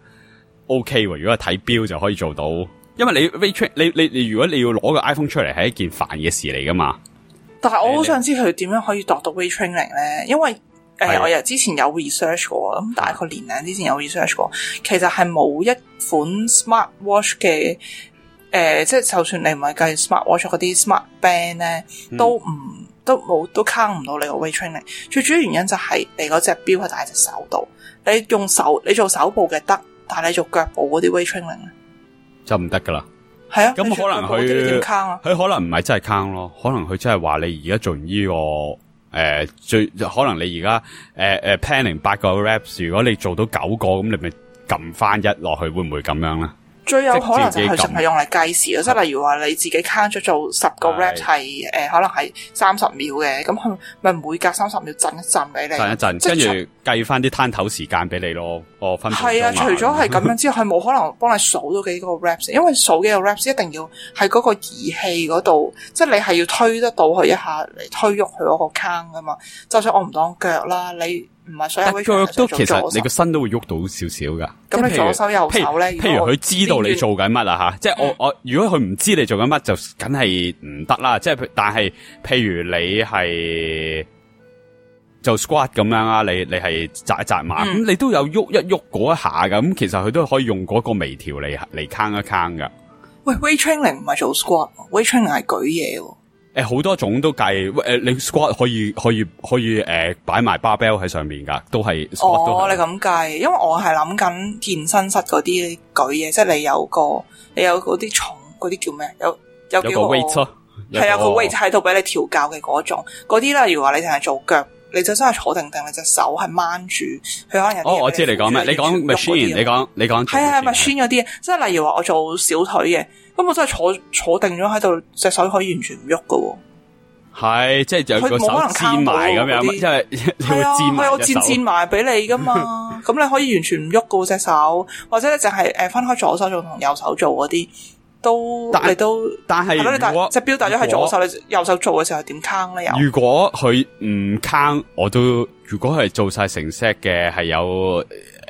OK 喎。如果係睇錶就可以做到，因為你 weight train 你如果你要攞個 iPhone 出嚟係一件煩嘅事嚟噶嘛。但係我好想知佢點樣可以度到 weight training 咧，因為我又之前有 research 過，咁大概年零之前有 research 過，其實係冇一款 smart watch 嘅。即係就算你唔係計 smart watch 嗰啲 smart band 咧，都都 count 唔到你個 weight training。最主要原因就係你嗰隻錶係戴喺隻手度，你做手部嘅得，但係你做腳部嗰啲 weight training 咧就唔得噶啦。係啊，咁可能佢點 count 啊？佢可能唔係真係 count 咯，可能佢真係話你而家做完呢個最可能你而家planning 8個 reps， 如果你做到9個，咁你咪撳翻1落去，會唔會咁樣咧？最有可能就係淨係用嚟計時咯，即係例如話你自己 count 咗做10個 rep 係可能係30秒嘅，咁佢咪每隔30秒震一震俾你，震一震，跟住計翻啲攤頭時間俾你咯。分係啊，除咗係咁樣之後，佢冇可能幫你數到幾個 reps， 因為數幾個 reps 一定要喺嗰個儀器嗰度，即係你係要推得到佢一下嚟推喐佢嗰個 count 噶嘛。就算我唔當腳啦，你。唔係所有腳都其實你個身都會喐到少少噶。咁你左手右手咧？譬如佢知道你做緊乜啊吓，即係我如果佢唔知你做緊乜，就梗係唔得啦。即係但係譬如你係做 squat 咁樣啊，你係扎一扎馬，咁你都有喐一喐嗰一下噶。咁其實佢都可以用嗰個微調嚟坑一坑噶。喂 weight training 唔係做 squat，weight training 係舉嘢。好多種都計，你 squat 可以擺埋 barbell 喺上面噶，都係 squat 都係。你咁計，因為我係諗緊健身室嗰啲舉嘢，即係你有嗰啲重嗰啲叫咩？有個 weight 咯，係有個 weight 喺度俾你調教嘅嗰種，嗰啲啦。如果話你淨係做腳，你就真係坐定定，你隻手係掹住，佢可能有啲。我知你講咩？你講 machine， 你講係 machine 嗰啲，即係例如話我做小腿嘅。咁我真係坐定咗喺度，隻手可以完全唔喐噶。係，即係有個手墊埋咁樣，即係你會墊埋隻手。係我墊埋俾你噶嘛。咁你可以完全唔喐噶隻手，或者你淨係分開左手做同右手做嗰啲，但係如果隻錶戴咗喺左手，你右手做嘅時候點坑咧？如果佢唔坑，如果係做晒成 set 嘅，係有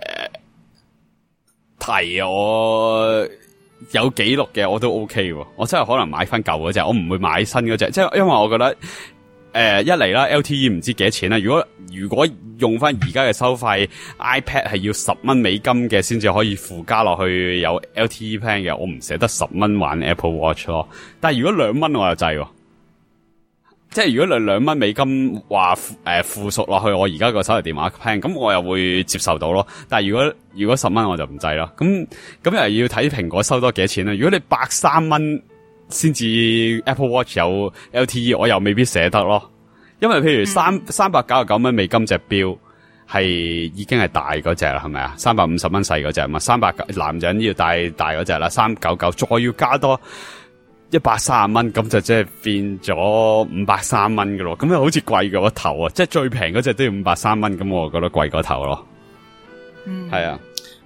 提我。有記錄嘅我都 OK 喎，我真係可能買翻舊嗰隻，我唔會買新嗰隻，即係因為我覺得一嚟啦 LTE 唔知幾多錢啦，如果用翻而家嘅收費 iPad 係要$10嘅先至可以附加落去有 LTE plan 嘅，我唔捨得$10玩 Apple Watch 咯。但係如果$2我又制喎。即係如果你$2話附屬落去我而家個手提電話 plan， 咁我又會接受到咯。但係如果$10我就唔制啦。咁又要睇蘋果收多幾錢啦。如果你$103先至 Apple Watch 有 LTE， 我又未必捨得咯。因為譬如$399隻錶係已經係大嗰隻啦，係咪啊？$350細嗰隻嘛，300男人要戴大嗰隻啦，399再要加多$130，咁就即係變咗$530嘅咯，咁又好似貴過頭啊！即係最平嗰隻都要$530，咁我覺得貴過頭咯。係啊。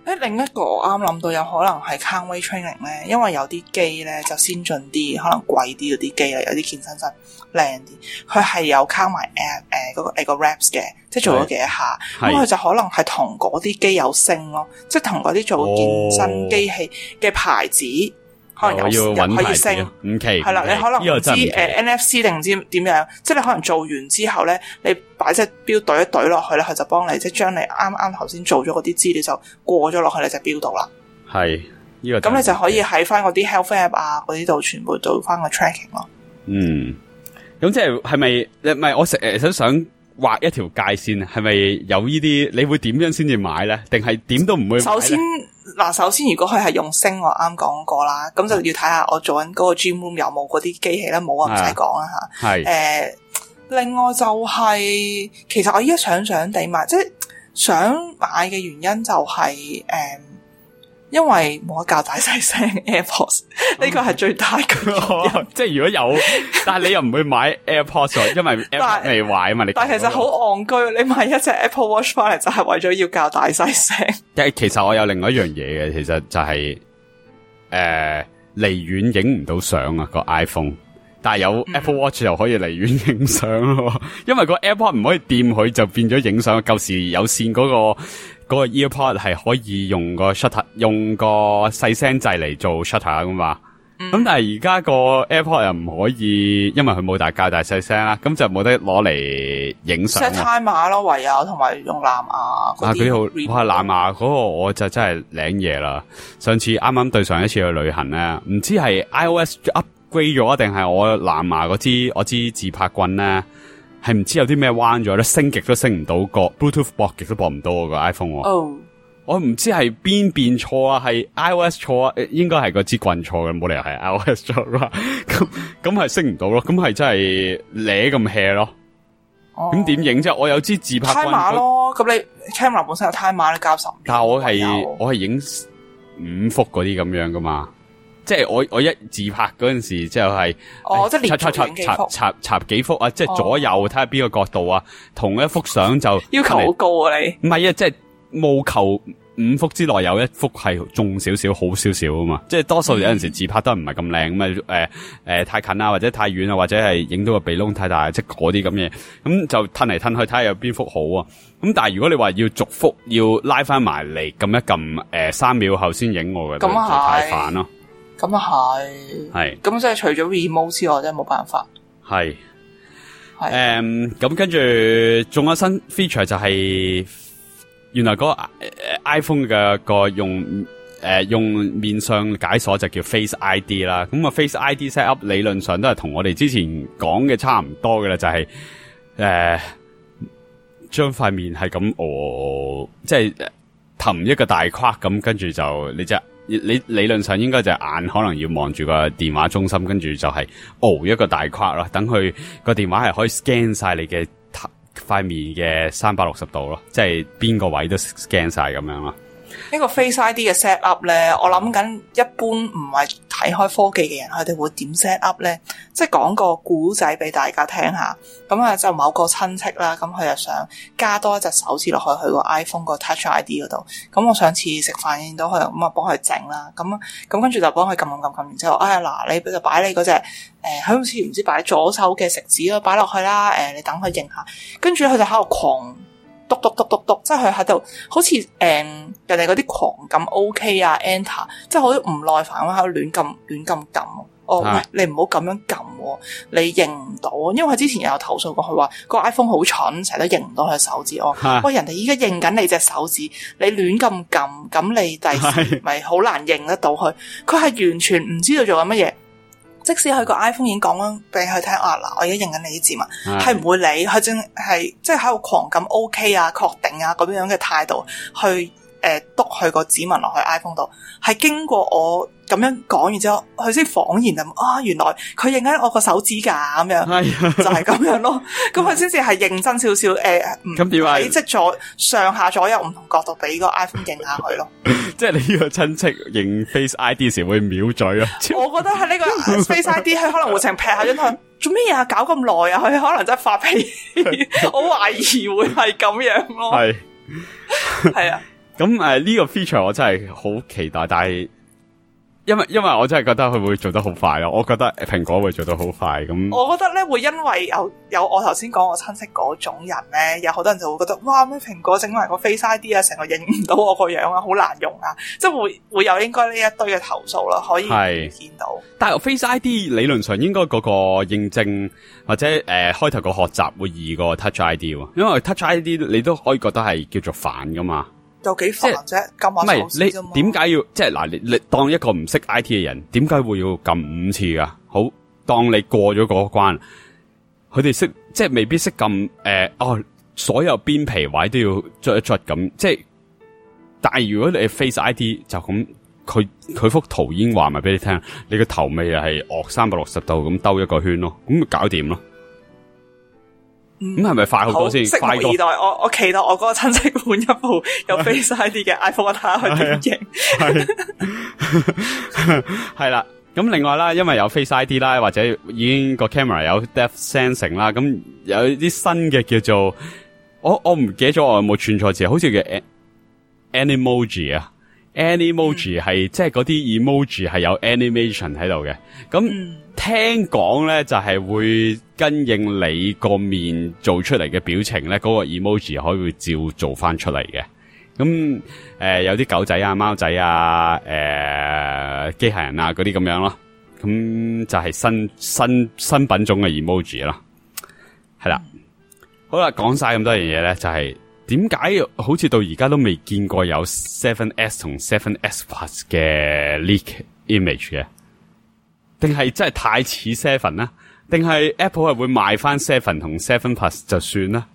另一個我啱諗到有可能係 Conway Training 咧，因為有啲機咧就先進啲，可能貴啲嗰啲機咧，有啲健身室靚啲，佢係有 count 埋嗰個 reps 嘅，即係做咗幾多下，咁佢就可能係同嗰啲機有升咯，即係同嗰啲做健身機器嘅牌子。可能有可以升 5期係啦，你可能唔知NFC 定唔知點樣，即係你可能做完之後咧，你擺隻錶對一對落去咧，佢就幫你即係將你啱頭先做咗嗰啲資料就過咗落去你隻錶度啦。 係呢個咁你就可以喺翻嗰啲 health app 啊嗰啲度全部做翻個 tracking 咯。 咁即係咪唔係我想畫一條界線，係咪有呢啲？你會點樣先至買咧？定係點都唔會買？首先如果佢係用升，我啱講過啦，咁就要睇下我做緊嗰個 gym room 有冇嗰啲機器咧，冇啊，唔使講啦吓。係另外就係、其實我依家想地買，即係想買嘅原因就係因為冇得較大細聲 AirPods， 呢個係最大嘅即係如果有，但係你又唔會買 AirPods， 因為 AirPods 未壞啊嘛。 但係其實好戇居，你買一隻 Apple Watch 翻嚟就係為咗要較大細聲。 其實我有另外一樣嘢嘅，其實就係離遠影唔到相啊個 iPhone， 但係有 Apple Watch 又可以離遠影相咯。因為個 AirPods 唔可以掂佢，就變咗影相。舊時有線嗰個 EarPod 係可以用個 shutter， 用個細聲掣嚟做 shutter 噶嘛。咁但係而家個 AirPod 又唔可以，因為佢冇較大細聲啦，咁就冇得攞嚟影相。set timer 咯，唯有同埋用藍牙嗰啲。 好，哇！藍牙嗰個我就真係領嘢啦。上次啱對上一次去旅行咧，唔知係 iOS upgrade 咗定係我藍牙我支自拍棍咧。係唔知有啲咩彎咗咧，升極都升唔到，個 Bluetooth 駁極都駁唔到個 iPhone。我唔知係邊邊錯啊，係 iOS 錯啊，應該係個支棍錯嘅，冇理由係 iOS 錯啦。咁係升唔到咯，咁係真係攣咁 hea 咯。咁點影啫？我有支自拍棍。 timer 咯，咁你 camera 本身有 timer 你交10。 但係我係影5幅嗰啲咁樣噶嘛。即係我一自拍嗰陣時，即係即係插幾幅啊！即係左右睇下邊個角度啊，同一幅相就要求好高啊！你唔係啊，即係務求5幅之內有一幅係重少少、好少少啊嘛！即係多數有陣時自拍都唔係咁靚咁啊，太近啊，或者太遠啊，或者係影到個鼻窿太大，即係嗰啲咁嘢，咁就褪嚟褪去睇下有邊幅好啊！咁但係如果你話要逐幅要拉翻埋嚟撳一撳3秒後先影我嘅，就太煩咯。 咁啊係，咁即係除咗 remote 之外，真係冇辦法。係， 咁跟住仲有新 feature 就係原來嗰個 iPhone 嘅個用面相解鎖就叫 Face ID 啦。咁啊 Face ID set up 理論上都係同我哋之前講嘅差唔多嘅啦，就係將塊面係咁即係氹一個大框咁，跟住就你理論上應該就係眼可能要望住個電話中心，跟住就係一個大框咯，等佢個電話係可以 scan 晒你嘅塊面嘅360度咯，即係邊個位都 scan 晒咁樣咯。 呢個 Face ID 嘅 set up 咧，我諗緊一般唔係睇開科技嘅人，佢哋會點 set up 咧？即係講個古仔俾大家聽下。咁啊，就某個親戚啦，咁佢就想加多一隻手指落去佢個 iPhone 個 Touch ID 嗰度。咁我上次食飯見到佢，咁啊幫佢整啦。咁跟住就幫佢撳，然之後，嗱，你就擺你嗰隻佢好似唔知擺左手嘅食指咯，擺落去啦。你等佢認下，跟住佢就喺度狂篤，即係佢喺度好似人哋嗰啲狂撳 OK 啊 Enter， 即係好唔耐煩咁喺度亂撳撳。喂，你唔好咁樣撳，你認唔到，因為佢之前有投訴過，佢話個 iPhone 好蠢，成日都認唔到佢手指。喂，人哋依家認緊你隻手指，你亂咁撳，咁你第時咪好難認得到佢。佢係完全唔知道做緊乜嘢。即使佢個 iPhone 已經講緊俾佢聽，嗱，我而家認緊你啲字嘛，係唔會理，佢淨係即係喺度狂撳 OK 啊、確定啊咁樣嘅態度去篤佢個指紋落去 iPhone 度，係經過我咁樣講完之後，佢先恍然就原來佢認緊我個手指㗎咁樣，就係咁樣咯。咁佢先至係認真少少咁點啊？即係上下左右唔同角度俾個 iPhone 認下佢咯。 即係你呢個親戚認 Face ID 時會秒嘴啊！ 我覺得係呢個 Face ID 佢可能會成劈下張台，做咩啊？搞咁耐啊！佢可能真係發脾氣，我懷疑會係咁樣咯。係啊。 咁呢個 feature 我真係好期待，但係因為我真係覺得佢會做得好快咯，我覺得蘋果會做得好快咁。 我覺得咧會因為有我頭先講我親戚嗰種人咧，有好多人就會覺得哇咩蘋果整埋個 Face ID 啊，成個認唔到我個樣啊，好難用啊，即係會有應該呢一堆嘅投訴啦，可以見到。 但係 Face ID 理論上應該嗰個認證或者開頭個學習會易過 Touch ID 喎，因為 Touch ID 你都可以覺得係叫做煩噶嘛。 有幾煩啫，撳下手指啫嘛。唔係你點解要即係嗱？你當一個唔識 IT 嘅人，點解會要撳5次噶？好，當你過咗嗰關，佢哋識即係未必識撳所有邊皮位都要捽一捽咁。即係，但係如果你 Face ID 就咁，佢幅圖已經話埋俾你聽，你個頭尾係360度咁兜一個圈咯，咁咪搞掂咯。咁係咪快好多先？ 拭目以待，我期待我嗰個親戚換一部有 Face ID 嘅 iPhone， 我睇下佢點影。 係啦，咁另外啦，因為有 Face ID 啦，或者已經個 camera 有 depth sensing 啦，咁有啲新嘅叫做我唔記得咗我有冇串錯字，好似叫 Animoji 啊。Animoji 係即係嗰啲 emoji 係有 animation 喺度嘅，咁聽講咧就係會跟應你個面做出嚟嘅表情咧，嗰個 emoji 可以照做翻出嚟嘅。咁有啲狗仔啊、貓仔啊、機械人啊嗰啲咁樣咯，咁就係新品種嘅 emoji 啦。係啦，好啦，講晒咁多樣嘢咧，就係。點解好似到而家都未見過有 7S 同 7S Plus 嘅 leak image 嘅？定係真係太似 7呢？定係 Apple 係會賣翻7同7 Plus 就算啦？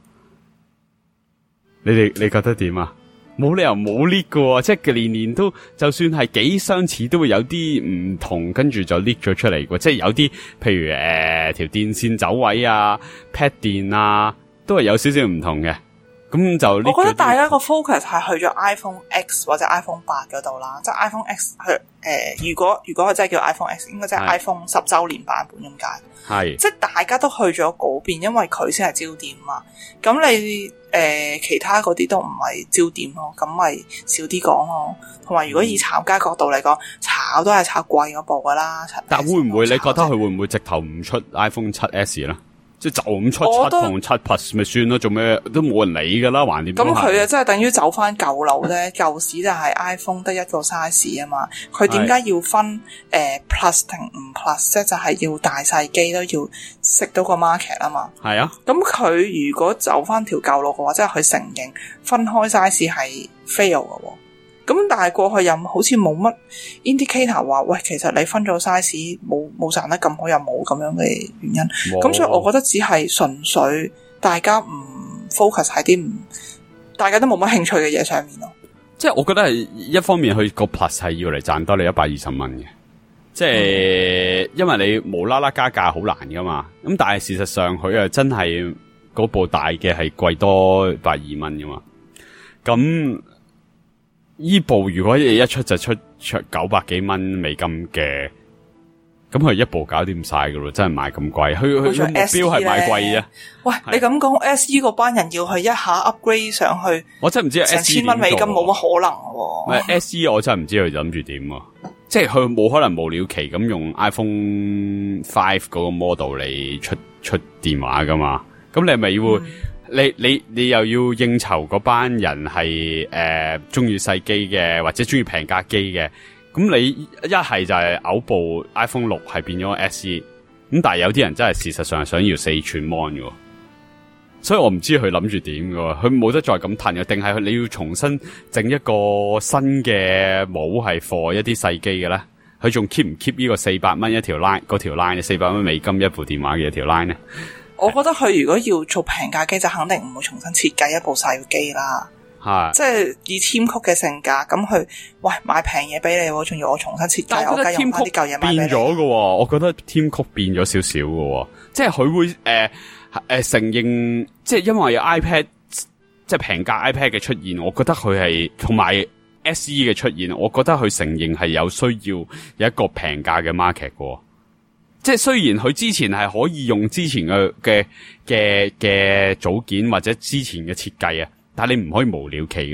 你覺得點啊？冇理由冇 leak 㗎，即係年年都就算係幾相似，都會有啲唔同，跟住就 leak 咗出嚟嘅。即係有啲譬如條電線走位啊、pad 電啊，都係有少少唔同嘅。咁就我覺得大家個 focus 係去咗 iPhone X 或者 iPhone 8嗰度啦，即係 iPhone X 如果佢真係叫 iPhone X， 應該即係 iPhone 10週年版本咁解。係，即係大家都去咗嗰邊，因為佢先係焦點嘛。咁你其他嗰啲都唔係焦點咯，咁咪少啲講咯。同埋如果以炒家角度嚟講，炒都係炒貴嗰部噶啦。 但會唔會你覺得佢會唔會直頭唔出 iPhone 7S 咧？即係就咁出7同7 Plus 咪算咯，做咩都冇人理噶啦，橫掂。咁佢啊，真係等於走翻舊路咧。舊時就係 iPhone 得一個 size 啊嘛，佢點解要分Plus 定唔 Plus 啫？就係要大細機都要食到個 market 啊嘛。係啊。咁佢如果走翻條舊路嘅話，即係佢承認分開 size 係 fail 嘅喎。咁但係過去又好似冇乜 indicator 話，喂，其實你分咗 size 冇賺得咁好，又冇咁樣嘅原因。咁所以我覺得只係純粹大家唔 focus 喺啲大家都冇乜興趣嘅嘢上面咯。 即係我覺得係一方面佢個 plus 係要嚟賺多你120蚊嘅，即係因為你無啦啦加價好難噶嘛。咁但係事實上佢啊真係嗰部大嘅係貴多120蚊噶嘛。咁依部如果一出就出900幾蚊美金嘅，咁佢一部搞掂晒噶咯，真係賣咁貴。佢目標係賣貴啫。喂， 你咁講 SE 嗰班人要去一下 upgrade 上去， 我真係唔知成千蚊美金冇乜可能喎。 唔係 SE 我真係唔知佢諗住點喎，即係佢冇可能無了期咁用 iPhone 5嗰個 model 嚟出電話噶嘛？咁你係咪要？你又要應酬嗰班人係中意細機嘅，或者中意平價機嘅，咁你一係就係嘔部 iPhone 6係變咗 SE， 咁但係有啲人真係事實上係想要4寸 mon 嘅，所以我唔知佢諗住點嘅，佢冇得再咁褪嘅，定係你要重新整一個新嘅模係 for 一啲細機嘅咧？佢仲 keep 唔 keep 呢個400蚊一條 line 嗰條 line 400蚊美金一部電話嘅一條 line 咧？ 我覺得佢如果要做平價機，就肯定唔會重新設計一部細機啦。係，即係以 Tim Cook 嘅性格，咁佢喂買平嘢俾你，仲要我重新設計，我梗係用翻啲舊嘢買俾你。變咗嘅， 我覺得 Tim Cook 變咗少少嘅，即係佢會承認，即係因為有 iPad 即係平價 iPad 嘅出現，我覺得佢係同埋 SE 嘅出現，我覺得佢承認係有需要有一個平價嘅 market 嘅。即係雖然佢之前係可以用之前嘅組件或者之前嘅設計啊，但係你唔可以無了期噶嘛。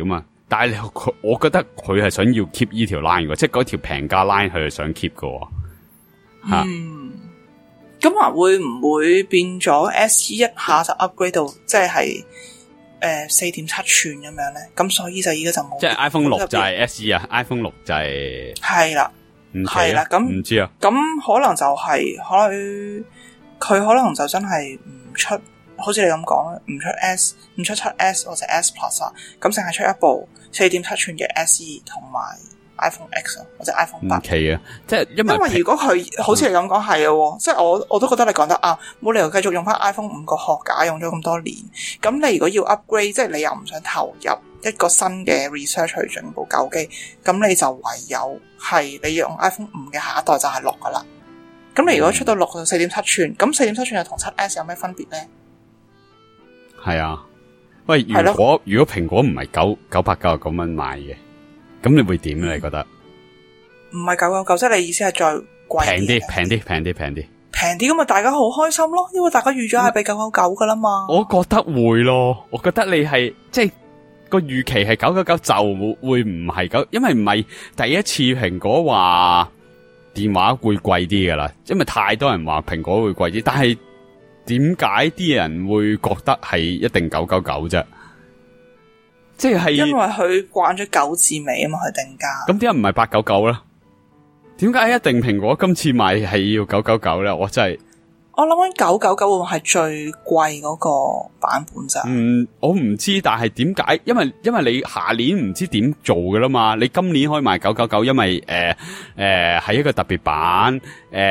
但係我覺得佢係想要 keep 呢條 line 嘅，即係嗰條平價 line 佢係想 keep 嘅。吓， 咁會唔會變咗 SE 一下就 upgrade 到即係4.7寸咁樣咧？咁所以就依家就冇。即係 iPhone 6就係 SE 啊 ，iPhone 6就係啦，係啦，咁唔知啊。 咁可能就係佢可能就真係唔出，好似你咁講唔出 S， 唔出 7S 或者 S Plus 啊，咁淨係出一部4.7寸嘅 SE 同埋 iPhone X 或者 iPhone 8。 奇啊，即係因為如果佢好似你咁講係嘅，即係我都覺得你講得啱，冇理由繼續用翻 iPhone 5個殼架用咗咁多年。咁你如果要 upgrade，即係你又唔想投入一個新嘅 research 去進步舊機，咁你就唯有係你用 iPhone 5嘅下一代就係6噶啦。咁你如果出到6就4.7寸，咁4.7寸又同 7S 有咩分別咧？ 係啊，喂，如果蘋果唔係999蚊買嘅，咁你會點咧？你覺得？ 唔係999，即係你意思係再貴平啲咁咪大家好開心咯，因為大家預咗係俾999噶啦嘛。 我覺得會咯，我覺得你係即係個預期係999就會唔係9，因為唔係第一次蘋果話電話會貴啲噶啦，因為太多人話蘋果會貴啲，但係點解啲人會覺得係一定999啫？即係因為佢慣咗9字尾啊嘛，佢定價。 咁點解唔係899咧？點解一定蘋果今次賣係要999咧？我真係我諗緊999會唔會係最貴嗰個版本咋？ 我唔知，但係點解？因為你下年唔知點做噶啦嘛，你今年可以賣999，因為係一個特別版，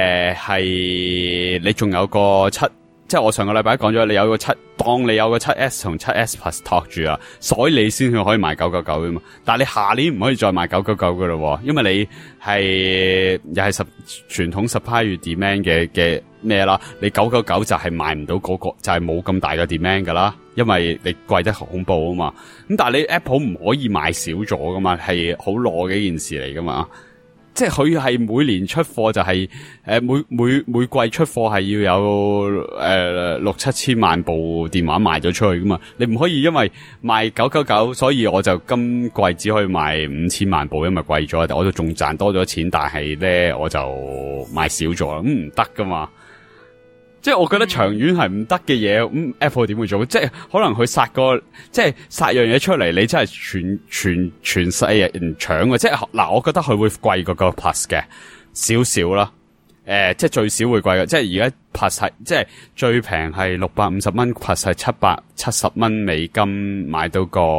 係你仲有個7。即係我上個禮拜講咗，你有個當你有個 7S 同 7S Plus 托住啊，所以你先至可以賣999噶嘛。但係你下年唔可以再賣999噶咯，因為你係又係傳統 supply 與 demand 嘅咩啦。你999就係賣唔到嗰個，就係冇咁大嘅 demand 噶啦，因為你貴得恐怖啊嘛。咁但係你 Apple 唔可以賣少咗噶嘛，係好攞嘅一件事嚟噶嘛。即係佢係每年出貨就係每季出貨係要有6-7千萬部電話賣咗出去噶嘛，你唔可以因為賣999，所以我就今季只可以賣5000萬部，因為貴咗，我就仲賺多咗錢，但係咧我就賣少咗啦，咁唔得噶嘛。即係我覺得長遠係唔得嘅嘢，咁 Apple 點會做？即係可能佢殺樣嘢出嚟，你真係全世人搶嘅。即係嗱，我覺得佢會貴過個 Plus 嘅少少啦。即係最少會貴嘅。即係而家 Plus 係即係最平係650蚊，Plus 係770蚊美金買到個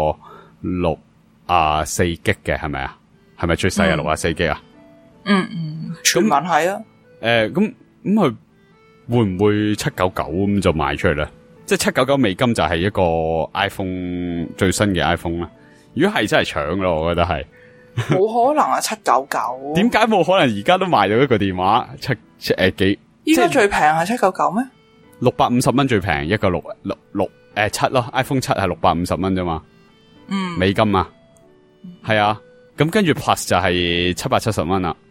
64 G 嘅，係咪啊？係咪最細啊？64 G 啊？ 全文係啊。 咁佢會唔會799咁就賣出嚟咧？即係799美金就係一個 iPhone 最新嘅 iPhone 啦。如果係真係搶咯，我覺得係冇可能啊！799 點解冇可能而家都賣到一個電話幾？ 依家最平係799咩 ？650蚊最平一個7咯 ，iPhone 7係650蚊啫嘛。美金啊，係啊。咁跟住 Plus 就係770蚊啦。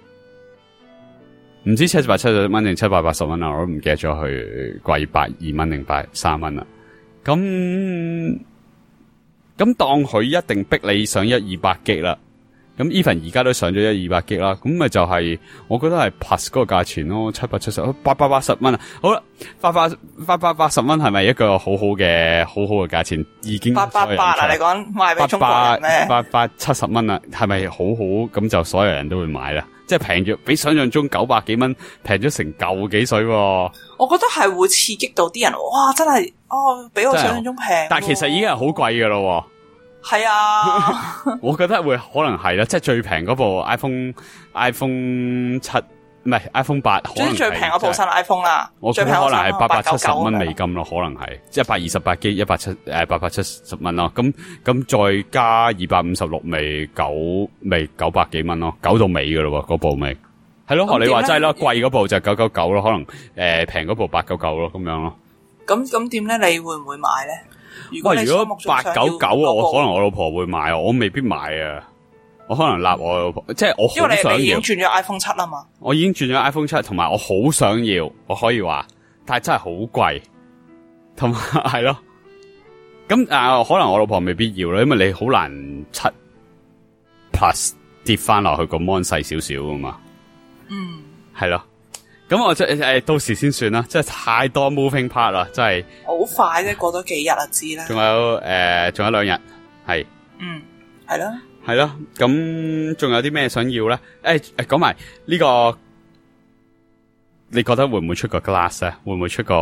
唔知770蚊定780蚊啊，我都唔記得咗佢貴82蚊定83蚊啦。咁當佢一定逼你上128 G 啦。咁 even 而家都上咗128 G 啦，咁咪就係我覺得係 Plus 嗰個價錢咯，770，880蚊啊。好啦，880蚊係咪一個好好嘅價錢？已經 888啊，你講賣俾中國人咩 ？870蚊啊，係咪好好？咁就所有人都會買啦。即係平咗，比想象中900幾蚊平咗成嚿幾水。 我覺得係會刺激到啲人，哇！真係比我想象中平。 但係其實已經係好貴噶咯。 係啊， 我覺得會可能係啦，即係最平嗰部 iPhone 7，唔係 iPhone 8，可能最平嗰部新 iPhone 啦。 我覺得可能係870蚊美金咯，可能係即係128 G 870蚊咯。咁再加256咪900幾蚊咯，9到尾噶咯，嗰部咪係咯。學你話齋咯，貴嗰部就999咯，可能平嗰部899咯，咁樣咯。 咁點咧？你會唔會買咧？如果 899，我可能我老婆會買，我未必買啊。我可能立我老婆，即係我好想要。因為你已經轉咗 iPhone 7啦嘛。我已經轉咗 iPhone 7，同埋我好想要，我可以話，但係真係好貴，同埋係咯。 咁可能我老婆未必要啦，因為你好難7+ 跌翻落去個 mon 細少少啊嘛。係咯。咁我到時先算啦，即係太多 moving part 啦，真係好快啫，過多幾日就知啦。 仲有2日，係係咯， 係咯。咁仲有啲咩想要咧？講埋呢個，你覺得會唔會出個 glass 咧？會唔會出個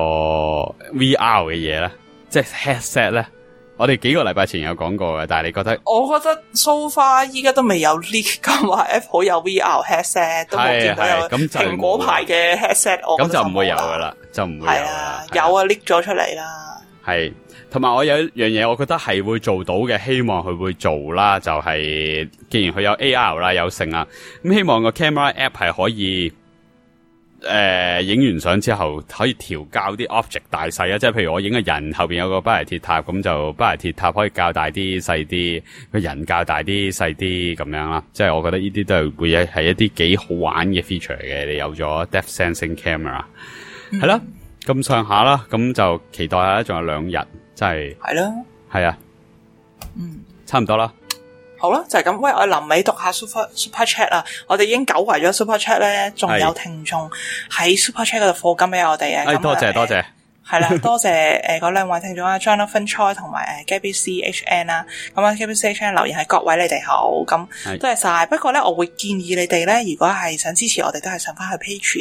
VR 嘅嘢咧？即係 headset 咧？我哋幾個禮拜前有講過嘅，但係你覺得？ 我覺得 so far 依家都未有 leak 咁話 Apple 有 VR headset， 都冇見到有蘋果牌嘅 headset。 咁就唔會有噶啦，就唔會有啦。 有啊 leak 咗出嚟啦。 係，同埋我有一樣嘢，我覺得係會做到嘅，希望佢會做啦。就係既然佢有 AR 啦，有成啦，咁希望個 camera app 係可以。影完相之後可以調校啲 object 大細啊，即係譬如我影個人後邊有個巴黎鐵塔，咁就巴黎鐵塔可以較大啲細啲，個人較大啲細啲咁樣啦。即係我覺得呢啲都係會係一啲幾好玩嘅 feature 嘅。你有咗 depth sensing camera，係啦，咁上下啦，咁就期待下，仲有2日，真係係咯， 係啊，差唔多啦。 好啦，就係咁。喂，我臨尾讀下 Super Chat 啊！我哋已經久違咗 Super Chat 咧，仲有聽眾喺 Super Chat 嗰度課金俾我哋嘅。 多謝多謝， 係啦，多謝嗰2位聽眾啊 ，Jonathan Choi 同埋Gabby CHN 啦。咁啊 Gabby CHN 留言係各位你哋好，咁多謝晒。不過咧，我會建議你哋咧，如果係想支持我哋，都係上翻去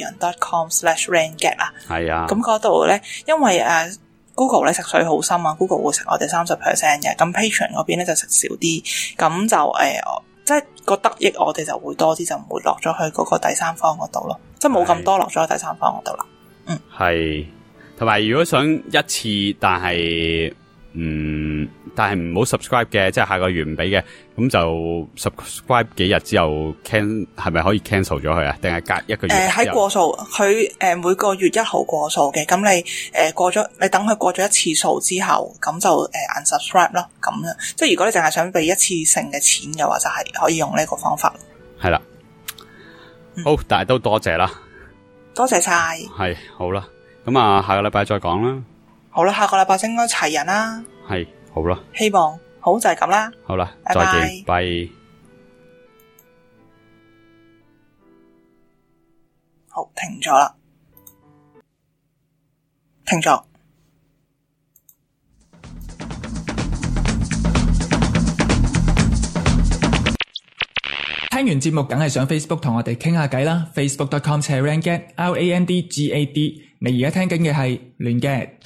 patreon.com/rangad 啦。係啊，咁嗰度咧，因為Google 咧食水好深啊 ，Google 會食我哋30% 嘅，咁 Patreon 嗰邊咧就食少啲，咁就即係個得益我哋就會多啲，就唔會落咗去嗰個第三方嗰度咯，即係冇咁多落咗去第三方嗰度啦。 係，同埋如果想一次，但係唔好 subscribe 嘅，即係下個月唔俾嘅，咁就 subscribe 幾日之後係咪可以 cancel 咗佢啊？定係隔1個月？ 喺過數，佢每個月1號過數嘅，咁你過咗，你等佢過咗一次數之後，咁就unsubscribe 咯，咁樣。即係如果你淨係想俾一次性嘅錢嘅話，就係可以用呢個方法。係啦， 好，但係都多謝啦， 多謝晒。 係好啦，咁啊，下個禮拜再講啦。 好啦，下個禮拜應該齊人啦。係，好啦。希望好就係咁啦。好啦，再見，拜。好，停咗啦，停咗。 聽完節目梗係上 Facebook 同我哋傾下偈啦，facebook.com/rangad，RANDGAD。你而家聽緊嘅係亂 gad。